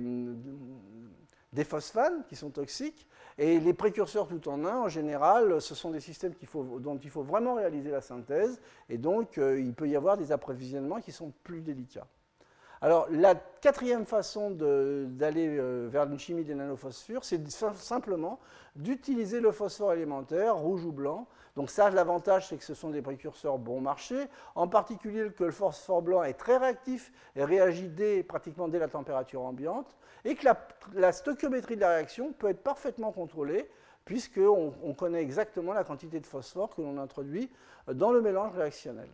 phosphanes qui sont toxiques, et les précurseurs tout en un, en général, ce sont des systèmes dont il faut vraiment réaliser la synthèse, et donc il peut y avoir des approvisionnements qui sont plus délicats. Alors, la quatrième façon d'aller vers une chimie des nanophosphures, c'est simplement d'utiliser le phosphore élémentaire, rouge ou blanc. Donc ça, l'avantage, c'est que ce sont des précurseurs bon marché, en particulier que le phosphore blanc est très réactif et réagit pratiquement dès la température ambiante, et que la stoichiométrie de la réaction peut être parfaitement contrôlée, puisqu'on connaît exactement la quantité de phosphore que l'on introduit dans le mélange réactionnel.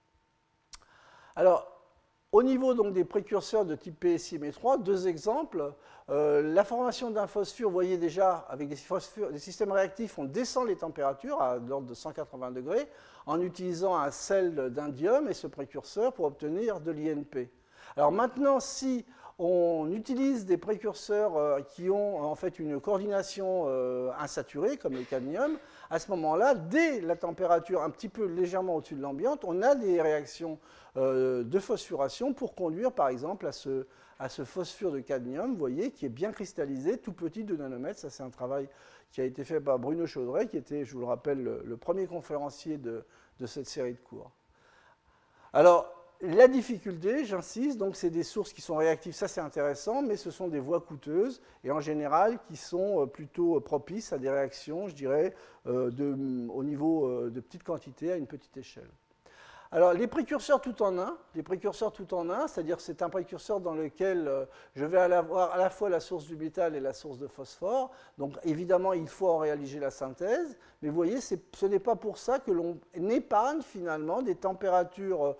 Alors, au niveau donc, des précurseurs de type PSiMe3, deux exemples. La formation d'un phosphure, vous voyez déjà, avec des systèmes réactifs, on descend les températures à l'ordre de 180 degrés en utilisant un sel d'indium et ce précurseur pour obtenir de l'INP. Alors maintenant, si On utilise des précurseurs qui ont en fait une coordination insaturée, comme le cadmium. À ce moment-là, dès la température un petit peu légèrement au-dessus de l'ambiante, on a des réactions de phosphoration pour conduire par exemple à ce phosphure de cadmium, vous voyez, qui est bien cristallisé, tout petit, 2 nanomètres. Ça, c'est un travail qui a été fait par Bruno Chaudret, qui était, je vous le rappelle, le premier conférencier de cette série de cours. Alors, la difficulté, j'insiste, donc c'est des sources qui sont réactives, ça c'est intéressant, mais ce sont des voies coûteuses et en général qui sont plutôt propices à des réactions, je dirais, au niveau de petites quantités à une petite échelle. Alors, les précurseurs tout en un, c'est-à-dire c'est un précurseur dans lequel je vais avoir à la fois la source du métal et la source de phosphore. Donc, évidemment, il faut en réaliser la synthèse. Mais vous voyez, ce n'est pas pour ça que l'on épargne finalement des températures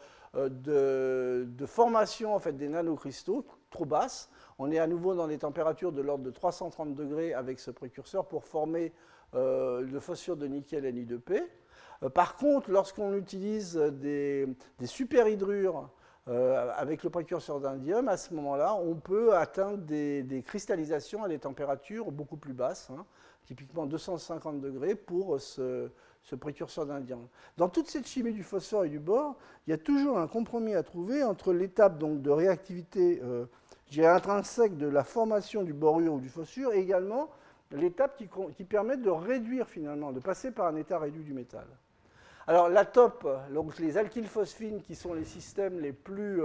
de formation en fait, des nanocristaux trop basses. On est à nouveau dans des températures de l'ordre de 330 degrés avec ce précurseur pour former le phosphure de nickel Ni2P. Par contre, lorsqu'on utilise des superhydrures avec le précurseur d'indium, à ce moment-là, on peut atteindre des cristallisations à des températures beaucoup plus basses, hein, typiquement 250 degrés pour ce précurseur d'indium. Dans toute cette chimie du phosphore et du bore, il y a toujours un compromis à trouver entre l'étape donc, de réactivité intrinsèque de la formation du borure ou du phosphore et également l'étape qui permet de réduire finalement, de passer par un état réduit du métal. Alors la top, donc les alkylphosphines qui sont les systèmes les plus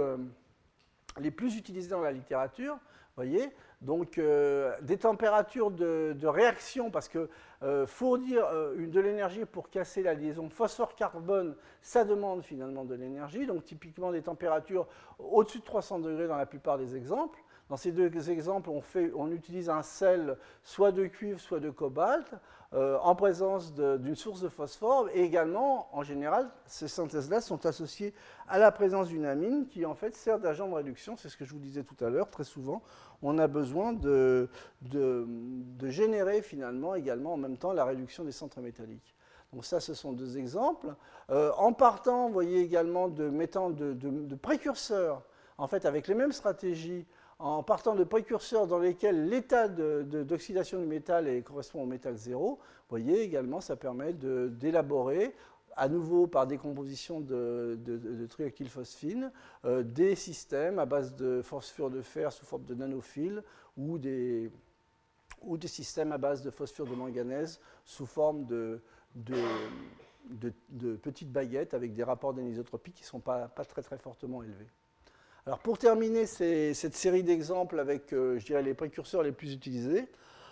utilisés dans la littérature, voyez, donc des températures de réaction, parce que fournir de l'énergie pour casser la liaison phosphore-carbone, ça demande finalement de l'énergie, donc typiquement des températures au-dessus de 300 degrés dans la plupart des exemples. Dans ces deux exemples, on utilise un sel soit de cuivre, soit de cobalt, en présence d'une source de phosphore. Et également, en général, ces synthèses-là sont associées à la présence d'une amine qui, en fait, sert d'agent de réduction. C'est ce que je vous disais tout à l'heure. Très souvent, on a besoin de générer, finalement, également, en même temps, la réduction des centres métalliques. Donc ça, ce sont deux exemples. En partant, vous voyez également de précurseurs, en fait, avec les mêmes stratégies, en partant de précurseurs dans lesquels l'état d'oxydation du métal correspond au métal zéro, vous voyez également, ça permet d'élaborer, à nouveau par décomposition de triactylphosphine, des systèmes à base de phosphure de fer sous forme de nanophiles ou des systèmes à base de phosphure de manganèse sous forme de petites baguettes avec des rapports d'anisotropie qui ne sont pas très très fortement élevés. Alors pour terminer cette série d'exemples avec, je dirais, les précurseurs les plus utilisés,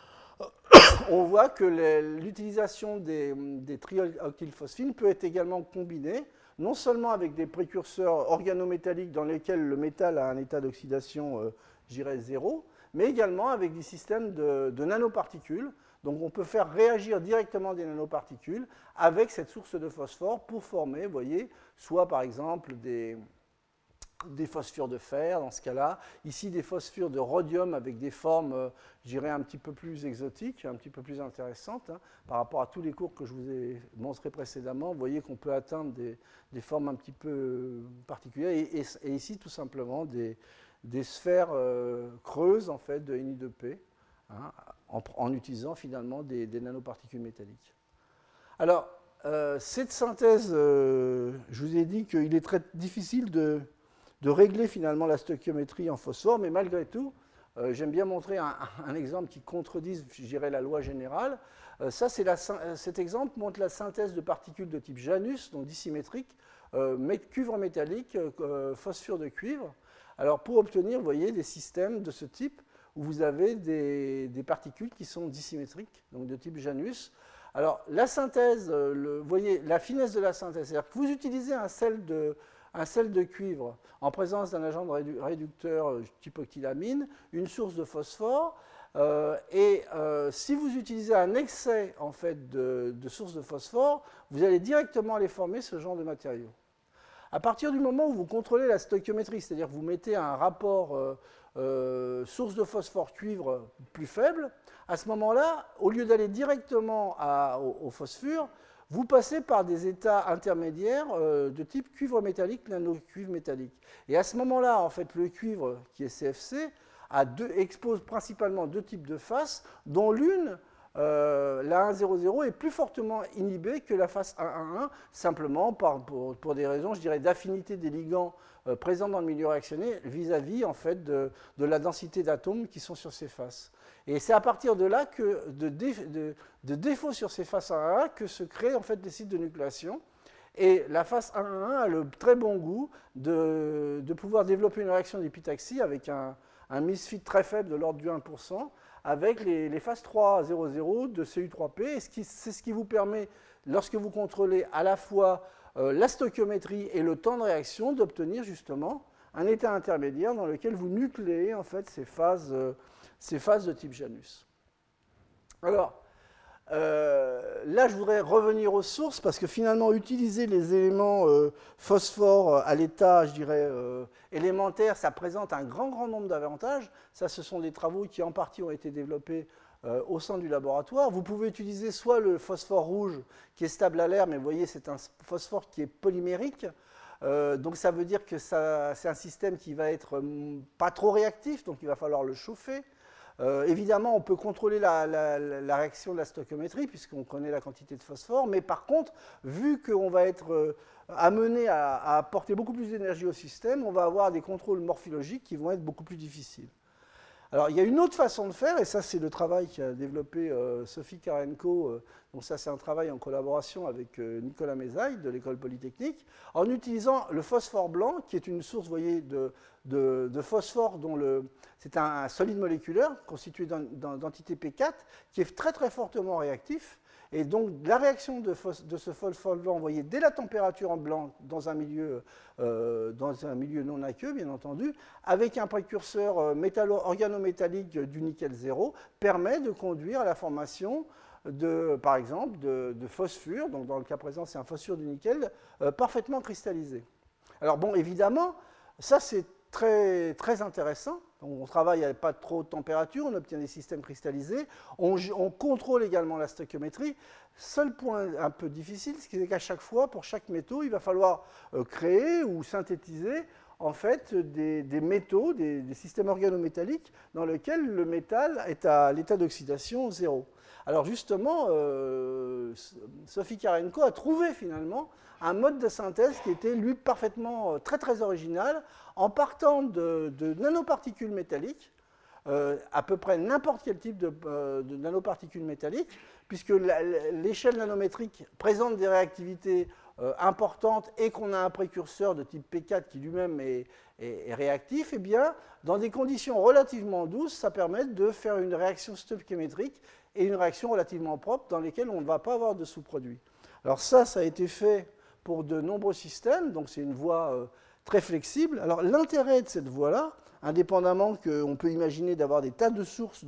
on voit que l'utilisation des triactylphosphines peut être également combinée, non seulement avec des précurseurs organométalliques dans lesquels le métal a un état d'oxydation, je dirais, zéro, mais également avec des systèmes de nanoparticules. Donc on peut faire réagir directement des nanoparticules avec cette source de phosphore pour former, vous voyez, soit par exemple des phosphures de fer, dans ce cas-là. Ici, des phosphures de rhodium avec des formes, je dirais, un petit peu plus exotiques, un petit peu plus intéressantes. Hein, par rapport à tous les cours que je vous ai montrés précédemment, vous voyez qu'on peut atteindre des formes un petit peu particulières. Et ici, tout simplement, des sphères creuses, en fait, de Ni2P, hein, en utilisant finalement des nanoparticules métalliques. Alors, cette synthèse, je vous ai dit qu'il est très difficile de régler finalement la stoichiométrie en phosphore, mais malgré tout, j'aime bien montrer un exemple qui contredise, je dirais, la loi générale. Cet exemple montre la synthèse de particules de type Janus, donc dissymétrique, cuivre métallique, phosphore de cuivre. Alors pour obtenir, vous voyez, des systèmes de ce type où vous avez des particules qui sont dissymétriques, donc de type Janus. Alors la synthèse, vous voyez, la finesse de la synthèse, c'est-à-dire que vous utilisez un sel de cuivre en présence d'un agent de réducteur type octylamine, une source de phosphore, et si vous utilisez un excès en fait, de source de phosphore, vous allez directement aller former ce genre de matériaux. À partir du moment où vous contrôlez la stoichiométrie, c'est-à-dire que vous mettez un rapport source de phosphore cuivre plus faible, à ce moment-là, au lieu d'aller directement au phosphore, vous passez par des états intermédiaires de type cuivre métallique, nano-cuivre métallique. Et à ce moment-là, en fait, le cuivre, qui est CFC, expose principalement deux types de faces, dont l'une, la 1,0,0, est plus fortement inhibée que la face 1,1,1, simplement pour des raisons, je dirais, d'affinité des ligands présents dans le milieu réactionné vis-à-vis en fait, de la densité d'atomes qui sont sur ces faces. Et c'est à partir de là que, de défauts sur ces faces 1,1,1, que se créent en fait, des sites de nucléation. Et la face 1,1,1 a le très bon goût de pouvoir développer une réaction d'épitaxie avec un misfit très faible de l'ordre du 1%, avec les phases 3,0,0 de CU3P. Et c'est ce qui vous permet, lorsque vous contrôlez à la fois la stoichiométrie et le temps de réaction, d'obtenir justement un état intermédiaire dans lequel vous nucléez en fait, ces phases de type Janus. Alors, là, je voudrais revenir aux sources parce que finalement, utiliser les éléments phosphore à l'état, je dirais, élémentaire, ça présente un grand nombre d'avantages. Ça, ce sont des travaux qui, en partie, ont été développés au sein du laboratoire. Vous pouvez utiliser soit le phosphore rouge, qui est stable à l'air, mais vous voyez, c'est un phosphore qui est polymérique. Donc, ça veut dire que c'est un système qui va être pas trop réactif, donc il va falloir le chauffer. Évidemment, on peut contrôler la réaction de la stoichiométrie, puisqu'on connaît la quantité de phosphore, mais par contre, vu qu'on va être amené à apporter beaucoup plus d'énergie au système, on va avoir des contrôles morphologiques qui vont être beaucoup plus difficiles. Alors, il y a une autre façon de faire, et ça, c'est le travail qu'a développé Sophie Karenko. Donc ça, c'est un travail en collaboration avec Nicolas Mézaille de l'École Polytechnique, en utilisant le phosphore blanc, qui est une source, vous voyez, de phosphore dont c'est un solide moléculaire constitué d'entités P4, qui est très fortement réactif. Et donc, la réaction de ce phosphore blanc, vous voyez, dès la température en blanc, dans un milieu non aqueux, bien entendu, avec un précurseur organométallique du nickel 0, permet de conduire à la formation, par exemple, de phosphure. Donc, dans le cas présent, c'est un phosphure du nickel parfaitement cristallisé. Alors, bon, évidemment, ça, c'est très intéressant. On travaille à pas trop de température, on obtient des systèmes cristallisés, on contrôle également la stoichiométrie. Seul point un peu difficile, c'est qu'à chaque fois, pour chaque métaux, il va falloir créer ou synthétiser en fait des métaux, des systèmes organométalliques dans lesquels le métal est à l'état d'oxydation 0. Alors justement, Sophie Karenko a trouvé finalement un mode de synthèse qui était, lui, parfaitement très original, en partant de nanoparticules métalliques, à peu près n'importe quel type de nanoparticules métalliques, puisque l'échelle nanométrique présente des réactivités importantes et qu'on a un précurseur de type P4 qui lui-même est réactif, eh bien, dans des conditions relativement douces, ça permet de faire une réaction stoichiométrique et une réaction relativement propre dans lesquelles on ne va pas avoir de sous-produits. Alors ça a été fait pour de nombreux systèmes, donc c'est une voie très flexible. Alors l'intérêt de cette voie-là, indépendamment qu'on peut imaginer d'avoir des tas de sources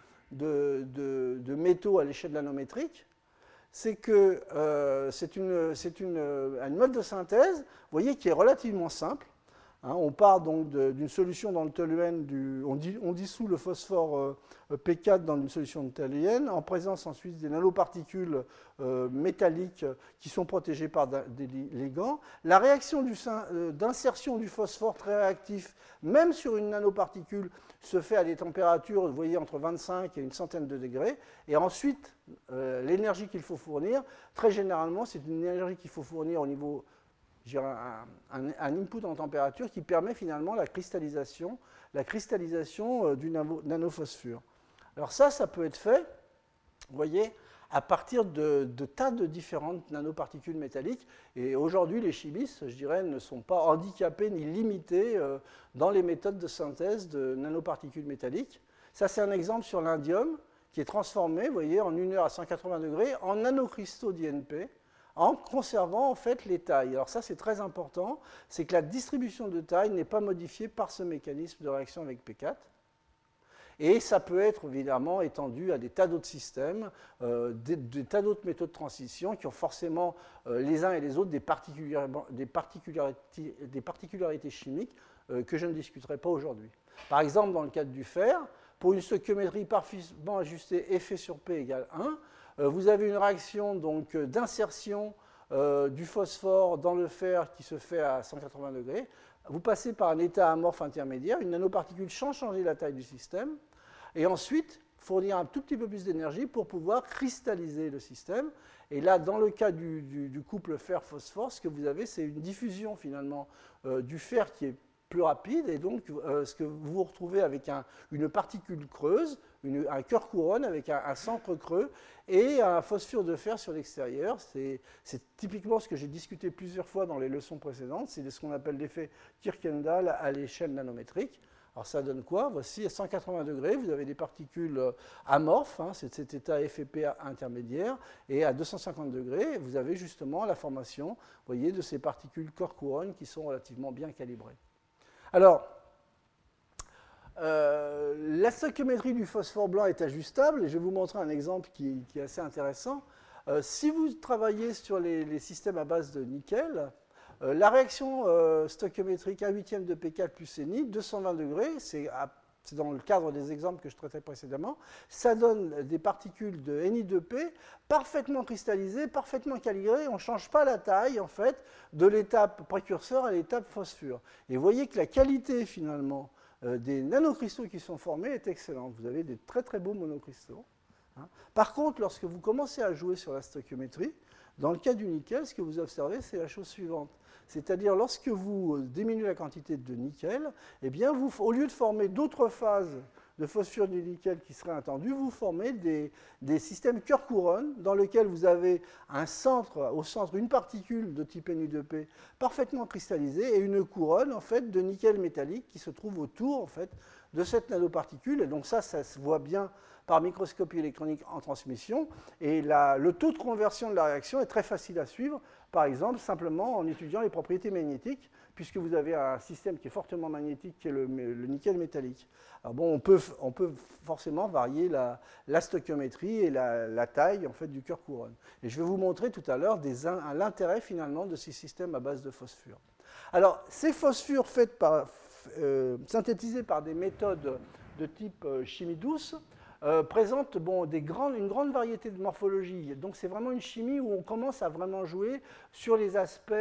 de métaux à l'échelle nanométrique, c'est que c'est un mode de synthèse, vous voyez, qui est relativement simple. On part donc d'une solution dans le toluène, on dissout le phosphore P4 dans une solution de toluène, en présence ensuite des nanoparticules métalliques qui sont protégées par des ligands. La réaction d'insertion du phosphore très réactif, même sur une nanoparticule, se fait à des températures, vous voyez, entre 25 et une centaine de degrés. Et ensuite, l'énergie qu'il faut fournir, très généralement, c'est une énergie qu'il faut fournir au niveau... un input en température qui permet finalement la cristallisation du nanophosphure. Alors ça peut être fait, vous voyez, à partir de tas de différentes nanoparticules métalliques. Et aujourd'hui, les chimistes, je dirais, ne sont pas handicapés ni limités dans les méthodes de synthèse de nanoparticules métalliques. Ça, c'est un exemple sur l'indium qui est transformé, vous voyez, en 1 heure à 180 degrés en nanocristaux d'INP, en conservant en fait les tailles. Alors ça, c'est très important, c'est que la distribution de taille n'est pas modifiée par ce mécanisme de réaction avec P4. Et ça peut être évidemment étendu à des tas d'autres systèmes, des tas d'autres métaux de transition qui ont forcément les uns et les autres des particularités chimiques que je ne discuterai pas aujourd'hui. Par exemple, dans le cadre du fer, pour une stoichiométrie parfaitement ajustée F sur P égale 1, vous avez une réaction d'insertion du phosphore dans le fer qui se fait à 180 degrés. vous passez par un état amorphe intermédiaire, une nanoparticule sans changer la taille du système, et ensuite fournir un tout petit peu plus d'énergie pour pouvoir cristalliser le système. Et là, dans le cas du couple fer-phosphore, ce que vous avez, c'est une diffusion finalement du fer qui est plus rapide, et donc ce que vous vous retrouvez avec une particule creuse, un cœur couronne avec un centre creux et un phosphure de fer sur l'extérieur. C'est typiquement ce que j'ai discuté plusieurs fois dans les leçons précédentes, c'est ce qu'on appelle l'effet Kirkendall à l'échelle nanométrique. Alors ça donne quoi? Voici à 180 degrés, vous avez des particules amorphes, hein, c'est cet état FeP intermédiaire, et à 250 degrés, vous avez justement la formation, vous voyez, de ces particules corps-couronne qui sont relativement bien calibrées. Alors, la stoichiométrie du phosphore blanc est ajustable, et je vais vous montrer un exemple qui est assez intéressant. Si vous travaillez sur les systèmes à base de nickel, la réaction stoichiométrique 1/8 de P4 plus Ni, 220 degrés, c'est dans le cadre des exemples que je traitais précédemment, ça donne des particules de Ni2P parfaitement cristallisées, parfaitement calibrées. On ne change pas la taille, en fait, de l'étape précurseur à l'étape phosphore. Et vous voyez que la qualité, finalement, des nanocristaux qui sont formés est excellente. Vous avez des très très beaux monocristaux. Hein. Par contre, lorsque vous commencez à jouer sur la stoichiométrie, dans le cas du nickel, ce que vous observez, c'est la chose suivante. C'est-à-dire, lorsque vous diminuez la quantité de nickel, eh bien, au lieu de former d'autres phases de phosphure du nickel qui seraient attendues, vous formez des systèmes cœur-couronne dans lesquels vous avez au centre une particule de type Ni2P parfaitement cristallisée et une couronne en fait, de nickel métallique qui se trouve autour en fait, de cette nanoparticule. Et donc ça se voit bien par microscopie électronique en transmission. Et le taux de conversion de la réaction est très facile à suivre, par exemple, simplement en étudiant les propriétés magnétiques, puisque vous avez un système qui est fortement magnétique, qui est le nickel métallique. Alors bon, on peut forcément varier la stoichiométrie et la taille en fait, du cœur couronne. Et je vais vous montrer tout à l'heure l'intérêt finalement de ces systèmes à base de phosphure. Alors, ces phosphures synthétisées par des méthodes de type chimie douce, présente une grande variété de morphologie. Donc c'est vraiment une chimie où on commence à vraiment jouer sur les aspects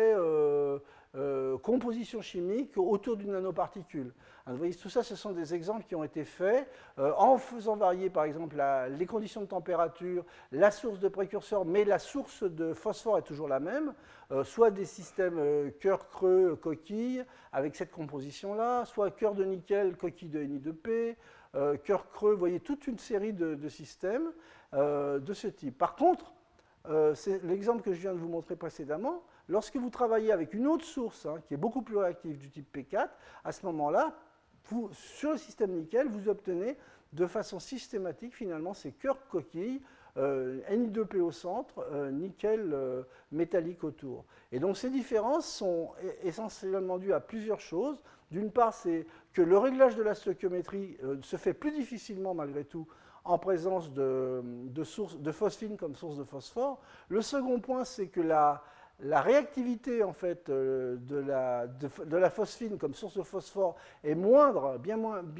composition chimique autour d'une nanoparticule. Alors, vous voyez, tout ça, ce sont des exemples qui ont été faits en faisant varier, par exemple, les conditions de température, la source de précurseur, mais la source de phosphore est toujours la même, soit des systèmes cœur creux, coquille, avec cette composition-là, soit cœur de nickel, coquille de Ni2P, cœur creux, vous voyez toute une série de systèmes de ce type. Par contre, c'est l'exemple que je viens de vous montrer précédemment, lorsque vous travaillez avec une autre source qui est beaucoup plus réactive du type P4, à ce moment-là, sur le système nickel, vous obtenez de façon systématique finalement ces cœurs coquilles, Ni2P au centre, nickel métallique autour. Et donc ces différences sont essentiellement dues à plusieurs choses. D'une part, c'est que le réglage de la stoichiométrie se fait plus difficilement malgré tout en présence de phosphine comme source de phosphore. Le second point, c'est que la réactivité en fait, de la phosphine comme source de phosphore est moindre, bien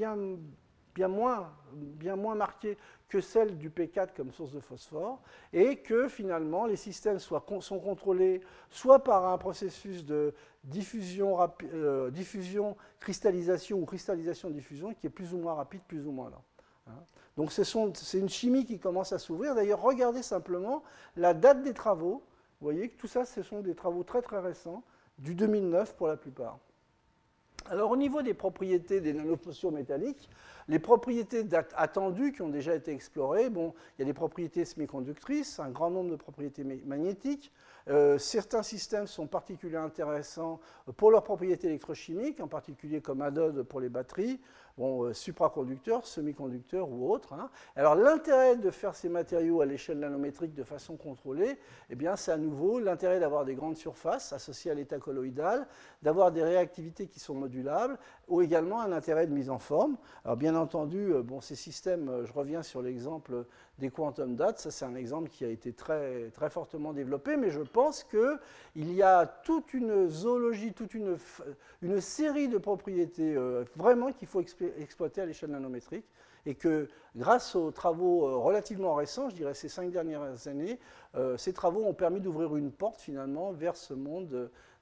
moins marquée que celle du P4 comme source de phosphore, et que finalement les systèmes sont contrôlés soit par un processus de diffusion, cristallisation ou cristallisation-diffusion qui est plus ou moins rapide, plus ou moins lent. Donc c'est une chimie qui commence à s'ouvrir. D'ailleurs, regardez simplement la date des travaux. Vous voyez que tout ça, ce sont des travaux très très récents, du 2009 pour la plupart. Alors au niveau des propriétés des nanophosphures métalliques, les propriétés attendues qui ont déjà été explorées, bon, il y a des propriétés semi-conductrices, un grand nombre de propriétés magnétiques. Certains systèmes sont particulièrement intéressants pour leurs propriétés électrochimiques, en particulier comme anode pour les batteries, supraconducteurs, semi-conducteurs ou autres. Alors l'intérêt de faire ces matériaux à l'échelle nanométrique de façon contrôlée, eh bien, c'est à nouveau l'intérêt d'avoir des grandes surfaces associées à l'état colloïdal, d'avoir des réactivités qui sont modulables, ou également un intérêt de mise en forme. Alors bien entendu, ces systèmes, je reviens sur l'exemple des quantum dots, ça c'est un exemple qui a été très, très fortement développé, mais je pense qu'il y a toute une zoologie, toute une série de propriétés vraiment qu'il faut exploiter à l'échelle nanométrique, et que grâce aux travaux relativement récents, je dirais ces 5 dernières années, ces travaux ont permis d'ouvrir une porte finalement vers ce monde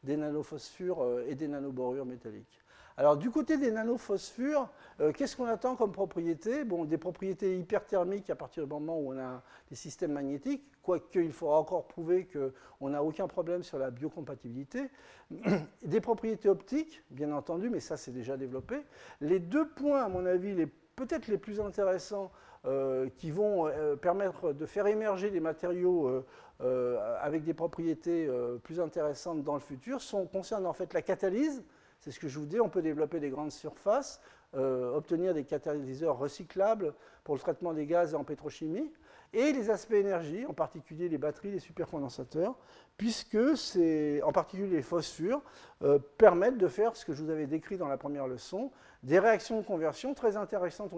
des nanophosphures et des nanoborures métalliques. Alors du côté des nanophosphures, qu'est-ce qu'on attend comme propriété? Bon, des propriétés hyperthermiques à partir du moment où on a des systèmes magnétiques, quoique il faudra encore prouver qu'on n'a aucun problème sur la biocompatibilité. Des propriétés optiques, bien entendu, mais ça c'est déjà développé. Les deux points, à mon avis, peut-être les plus intéressants, qui vont permettre de faire émerger des matériaux avec des propriétés plus intéressantes dans le futur, concernent en fait la catalyse. C'est ce que je vous dis, on peut développer des grandes surfaces, obtenir des catalyseurs recyclables pour le traitement des gaz en pétrochimie, et les aspects énergie, en particulier les batteries, les supercondensateurs, puisque en particulier les phosphures permettent de faire ce que je vous avais décrit dans la première leçon, des réactions de conversion très intéressantes au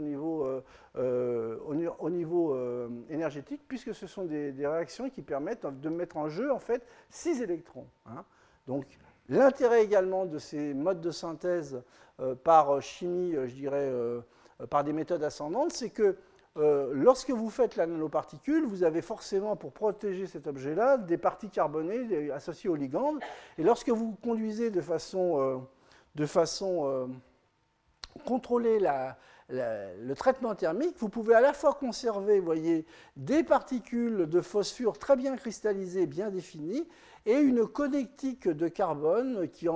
niveau énergétique, puisque ce sont des réactions qui permettent de mettre en jeu en fait 6 électrons. Hein. Donc, l'intérêt également de ces modes de synthèse par chimie, je dirais, par des méthodes ascendantes, c'est que lorsque vous faites la nanoparticule, vous avez forcément, pour protéger cet objet-là, des parties carbonées associées aux ligandes. Et lorsque vous conduisez de façon contrôlée le traitement thermique, vous pouvez à la fois conserver, vous voyez, des particules de phosphure très bien cristallisées, bien définies, et une connectique de carbone qui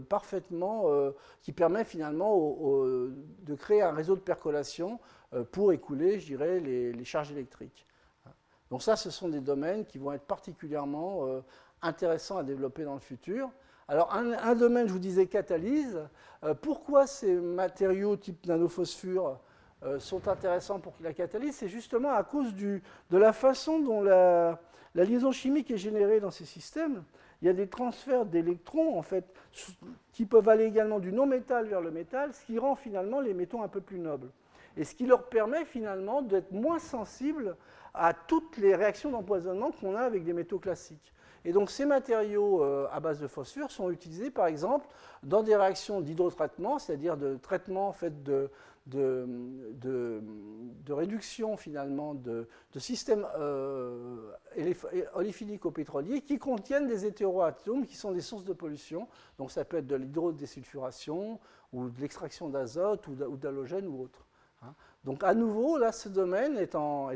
permet finalement de créer un réseau de percolation pour écouler, je dirais, les charges électriques. Donc ça, ce sont des domaines qui vont être particulièrement intéressants à développer dans le futur. Alors, un domaine, je vous disais, catalyse. Pourquoi ces matériaux type nanophosphure sont intéressants pour la catalyse? C'est justement à cause de la façon dont la liaison chimique est générée dans ces systèmes. Il y a des transferts d'électrons, en fait, qui peuvent aller également du non-métal vers le métal, ce qui rend finalement les métaux un peu plus nobles. Et ce qui leur permet finalement d'être moins sensibles à toutes les réactions d'empoisonnement qu'on a avec des métaux classiques. Et donc ces matériaux à base de phosphure sont utilisés par exemple dans des réactions d'hydrotraitement, c'est-à-dire de traitement en fait, de réduction finalement de systèmes oléphylico-pétroliers qui contiennent des hétéroatomes qui sont des sources de pollution. Donc ça peut être de l'hydrodésulfuration ou de l'extraction d'azote ou d'halogène ou autre. Donc à nouveau, là, ce domaine est en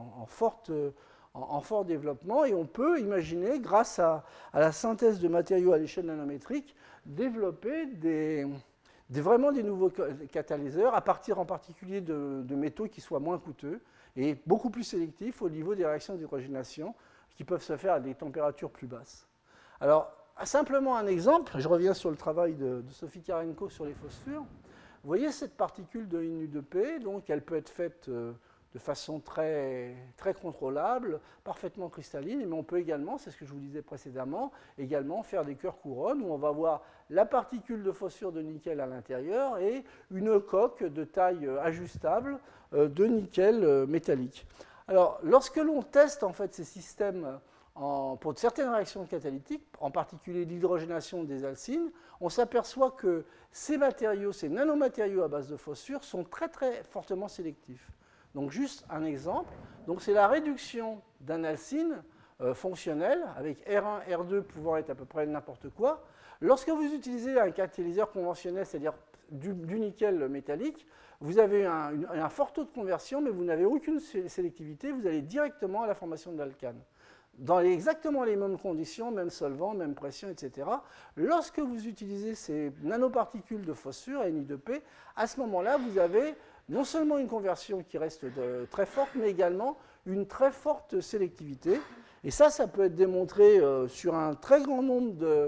fort développement et on peut imaginer, grâce à la synthèse de matériaux à l'échelle nanométrique, développer vraiment des nouveaux catalyseurs à partir en particulier de métaux qui soient moins coûteux et beaucoup plus sélectifs au niveau des réactions d'hydrogénation qui peuvent se faire à des températures plus basses. Alors, simplement un exemple, je reviens sur le travail de Sophie Karenko sur les phosphures. Vous voyez cette particule de Nu2P, donc elle peut être faite de façon très, très contrôlable, parfaitement cristalline, mais on peut également, c'est ce que je vous disais précédemment, également faire des cœurs couronnes où on va voir la particule de phosphure de nickel à l'intérieur et une coque de taille ajustable de nickel métallique. Alors, lorsque l'on teste en fait ces systèmes pour certaines réactions catalytiques, en particulier l'hydrogénation des alcynes, on s'aperçoit que ces matériaux, ces nanomatériaux à base de phosphure sont très très fortement sélectifs. Donc juste un exemple, donc c'est la réduction d'un alcyne fonctionnel, avec R1, R2 pouvant être à peu près n'importe quoi. Lorsque vous utilisez un catalyseur conventionnel, c'est-à-dire du nickel métallique, vous avez un fort taux de conversion, mais vous n'avez aucune sélectivité, vous allez directement à la formation de l'alcane. Dans exactement les mêmes conditions, même solvant, même pression, etc. Lorsque vous utilisez ces nanoparticules de phosphore, Ni2P, à ce moment-là, vous avez non seulement une conversion qui reste très forte, mais également une très forte sélectivité. Et ça peut être démontré sur un très grand nombre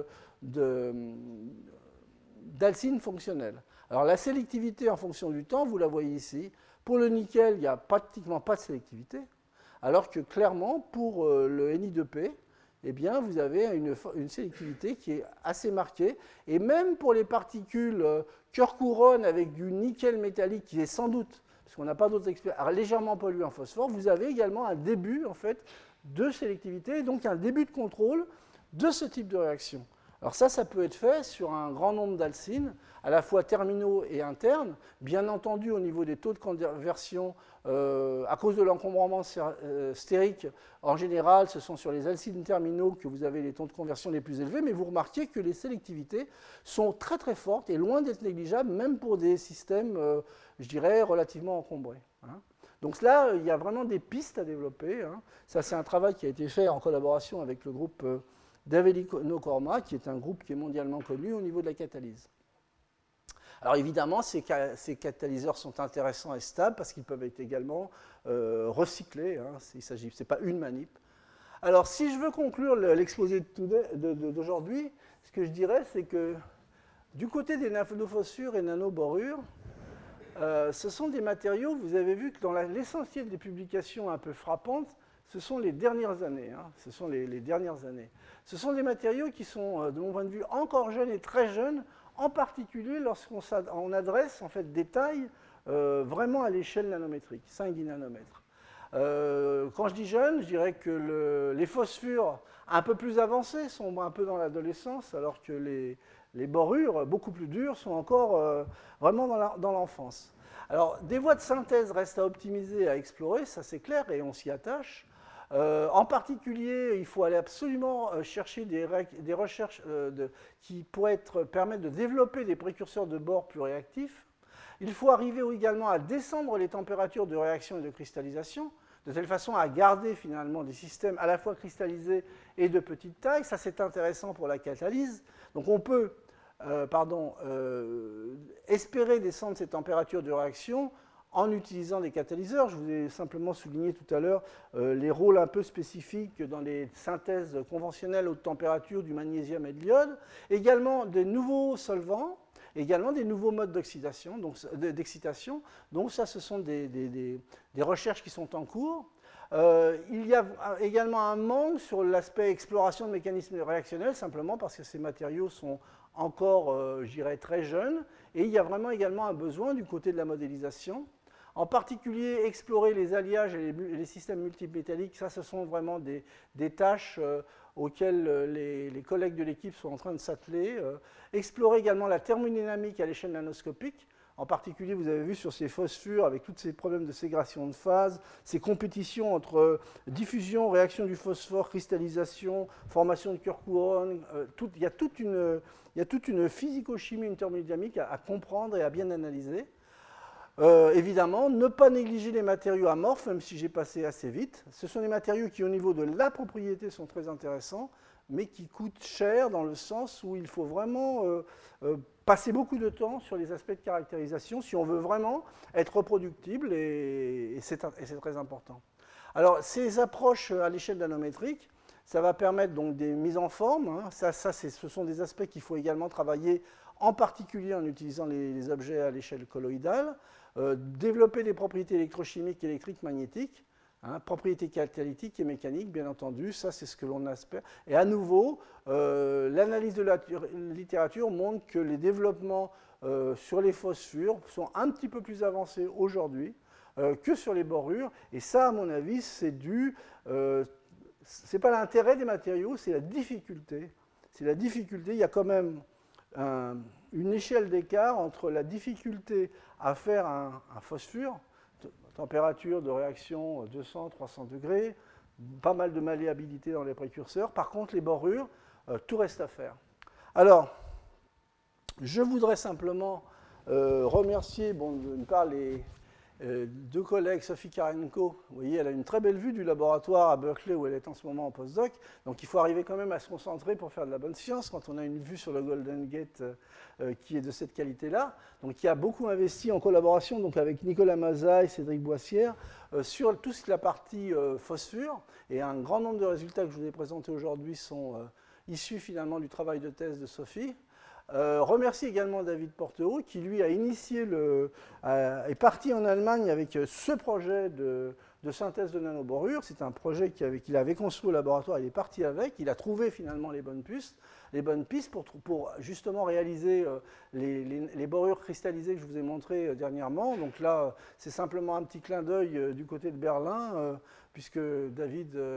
d'alcynes fonctionnelles. Alors la sélectivité en fonction du temps, vous la voyez ici. Pour le nickel, il n'y a pratiquement pas de sélectivité. Alors que clairement, pour le Ni2P, eh bien, vous avez une sélectivité qui est assez marquée. Et même pour les particules cœur-couronne avec du nickel métallique, qui est sans doute, parce qu'on n'a pas d'autres expériences, légèrement pollué en phosphore, vous avez également un début en fait, de sélectivité, et donc un début de contrôle de ce type de réaction. Alors ça peut être fait sur un grand nombre d'alcynes, à la fois terminaux et internes. Bien entendu, au niveau des taux de conversion, à cause de l'encombrement stérique, en général, ce sont sur les alcynes terminaux que vous avez les taux de conversion les plus élevés, mais vous remarquez que les sélectivités sont très très fortes et loin d'être négligeables, même pour des systèmes, je dirais, relativement encombrés. Donc là, il y a vraiment des pistes à développer. Ça, c'est un travail qui a été fait en collaboration avec le groupe d'Avellino Corma, qui est un groupe qui est mondialement connu au niveau de la catalyse. Alors évidemment, ces catalyseurs sont intéressants et stables parce qu'ils peuvent être également recyclés. Ce n'est pas une manip. Alors si je veux conclure l'exposé d'aujourd'hui, ce que je dirais, c'est que du côté des nanophosphures et nanoborures, ce sont des matériaux, vous avez vu que dans l'essentiel des publications un peu frappantes, ce sont les dernières années. Ce sont les dernières années. Ce sont des matériaux qui sont, de mon point de vue, encore jeunes et très jeunes, en particulier lorsqu'on adresse en fait, des tailles vraiment à l'échelle nanométrique, 5-10 nanomètres. Quand je dis jeunes, je dirais que les phosphures un peu plus avancés sont un peu dans l'adolescence, alors que les borures, beaucoup plus dures, sont encore vraiment dans l'enfance. Alors, des voies de synthèse restent à optimiser, à explorer, ça c'est clair, et on s'y attache. En particulier, il faut aller absolument chercher des recherches qui pourraient permettre de développer des précurseurs de bord plus réactifs. Il faut arriver également à descendre les températures de réaction et de cristallisation, de telle façon à garder finalement des systèmes à la fois cristallisés et de petite taille. Ça, c'est intéressant pour la catalyse. Donc on peut espérer descendre ces températures de réaction en utilisant des catalyseurs. Je vous ai simplement souligné tout à l'heure les rôles un peu spécifiques dans les synthèses conventionnelles haute température du magnésium et de l'iode. Également des nouveaux solvants, également des nouveaux modes d'excitation. Donc ça, ce sont des recherches qui sont en cours. Il y a également un manque sur l'aspect exploration de mécanismes réactionnels, simplement parce que ces matériaux sont encore, je dirais, très jeunes. Et il y a vraiment également un besoin du côté de la modélisation. En particulier, explorer les alliages et les systèmes multimétalliques, ça, ce sont vraiment des tâches auxquelles les collègues de l'équipe sont en train de s'atteler. Explorer également la thermodynamique à l'échelle nanoscopique. En particulier, vous avez vu sur ces phosphures, avec tous ces problèmes de ségrégation de phase, ces compétitions entre diffusion, réaction du phosphore, cristallisation, formation de cœur-couronne. Il y a toute une physico-chimie, une thermodynamique à comprendre et à bien analyser. Évidemment, ne pas négliger les matériaux amorphes, même si j'ai passé assez vite. Ce sont des matériaux qui, au niveau de la propriété, sont très intéressants, mais qui coûtent cher dans le sens où il faut vraiment passer beaucoup de temps sur les aspects de caractérisation si on veut vraiment être reproductible, et c'est très important. Alors, ces approches à l'échelle nanométrique, ça va permettre donc des mises en forme. Ce sont des aspects qu'il faut également travailler, en particulier en utilisant les objets à l'échelle colloïdale. Développer des propriétés électrochimiques, électriques, magnétiques, propriétés catalytiques et mécaniques, bien entendu, ça c'est ce que l'on espère. Et à nouveau, l'analyse de la littérature montre que les développements sur les phosphures sont un petit peu plus avancés aujourd'hui que sur les borures, et ça, à mon avis, c'est dû... c'est pas l'intérêt des matériaux, c'est la difficulté. C'est la difficulté, il y a quand même une échelle d'écart entre la difficulté à faire un phosphure, température de réaction 200-300 degrés, pas mal de malléabilité dans les précurseurs. Par contre, les borures, tout reste à faire. Alors, je voudrais simplement remercier, d'une part, les deux collègues, Sophie Karenko. Vous voyez, elle a une très belle vue du laboratoire à Berkeley où elle est en ce moment en postdoc. Donc il faut arriver quand même à se concentrer pour faire de la bonne science quand on a une vue sur le Golden Gate qui est de cette qualité-là. Donc il a beaucoup investi en collaboration donc, avec Nicolas Mazaille, Cédric Boissière, sur toute la partie phosphure. Et un grand nombre de résultats que je vous ai présentés aujourd'hui sont issus finalement du travail de thèse de Sophie. Remercie également David Porteau qui lui a initié est parti en Allemagne avec ce projet de synthèse de nanoborures. C'est un projet qu'il avait construit au laboratoire, il est parti avec, il a trouvé finalement les bonnes pistes pour justement réaliser les borures cristallisées que je vous ai montrées dernièrement. Donc là, c'est simplement un petit clin d'œil du côté de Berlin, puisque David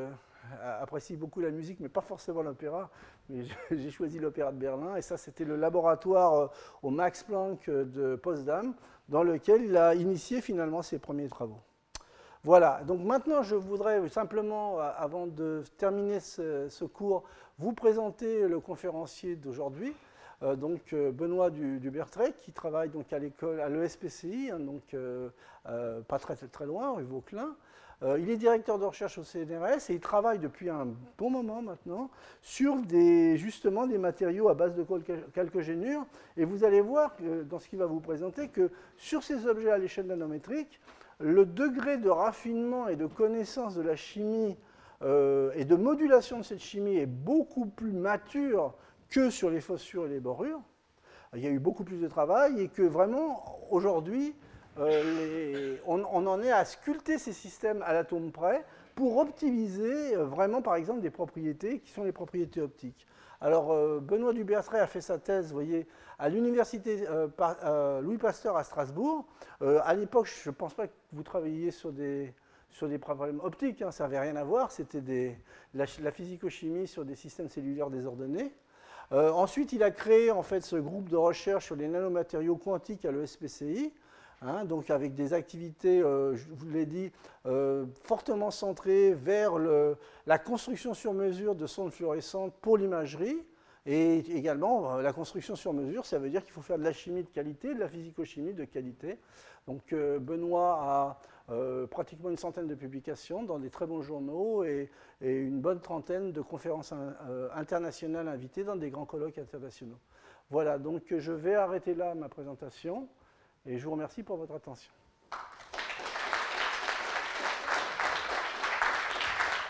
apprécie beaucoup la musique, mais pas forcément l'opéra. Mais j'ai choisi l'Opéra de Berlin, et ça, c'était le laboratoire au Max Planck de Potsdam, dans lequel il a initié finalement ses premiers travaux. Voilà, donc maintenant je voudrais simplement, avant de terminer ce cours, vous présenter le conférencier d'aujourd'hui, donc Benoît Dubertret, qui travaille donc à l'école, à l'ESPCI, hein, donc pas très loin, rue Vauquelin. Il est directeur de recherche au CNRS et il travaille depuis un bon moment maintenant sur justement des matériaux à base de chalcogénure. Et vous allez voir, dans ce qu'il va vous présenter, que sur ces objets à l'échelle nanométrique, le degré de raffinement et de connaissance de la chimie et de modulation de cette chimie est beaucoup plus mature que sur les phospures et les borures. Il y a eu beaucoup plus de travail et que vraiment, aujourd'hui, on en est à sculpter ces systèmes à l'atome près pour optimiser vraiment, par exemple, des propriétés qui sont les propriétés optiques. Alors, Benoît Dubertret a fait sa thèse, vous voyez, à l'université Louis Pasteur à Strasbourg. À l'époque, je ne pense pas que vous travailliez sur des problèmes optiques, hein, ça n'avait rien à voir, c'était la physico-chimie sur des systèmes cellulaires désordonnés. Ensuite, il a créé en fait ce groupe de recherche sur les nanomatériaux quantiques à l'ESPCI, hein, donc avec des activités, je vous l'ai dit, fortement centrées vers la construction sur mesure de sondes fluorescentes pour l'imagerie. Et également, la construction sur mesure, ça veut dire qu'il faut faire de la chimie de qualité, de la physico-chimie de qualité. Donc Benoît a pratiquement une centaine de publications dans des très bons journaux et une bonne trentaine de conférences internationales invitées dans des grands colloques internationaux. Voilà, donc je vais arrêter là ma présentation et je vous remercie pour votre attention.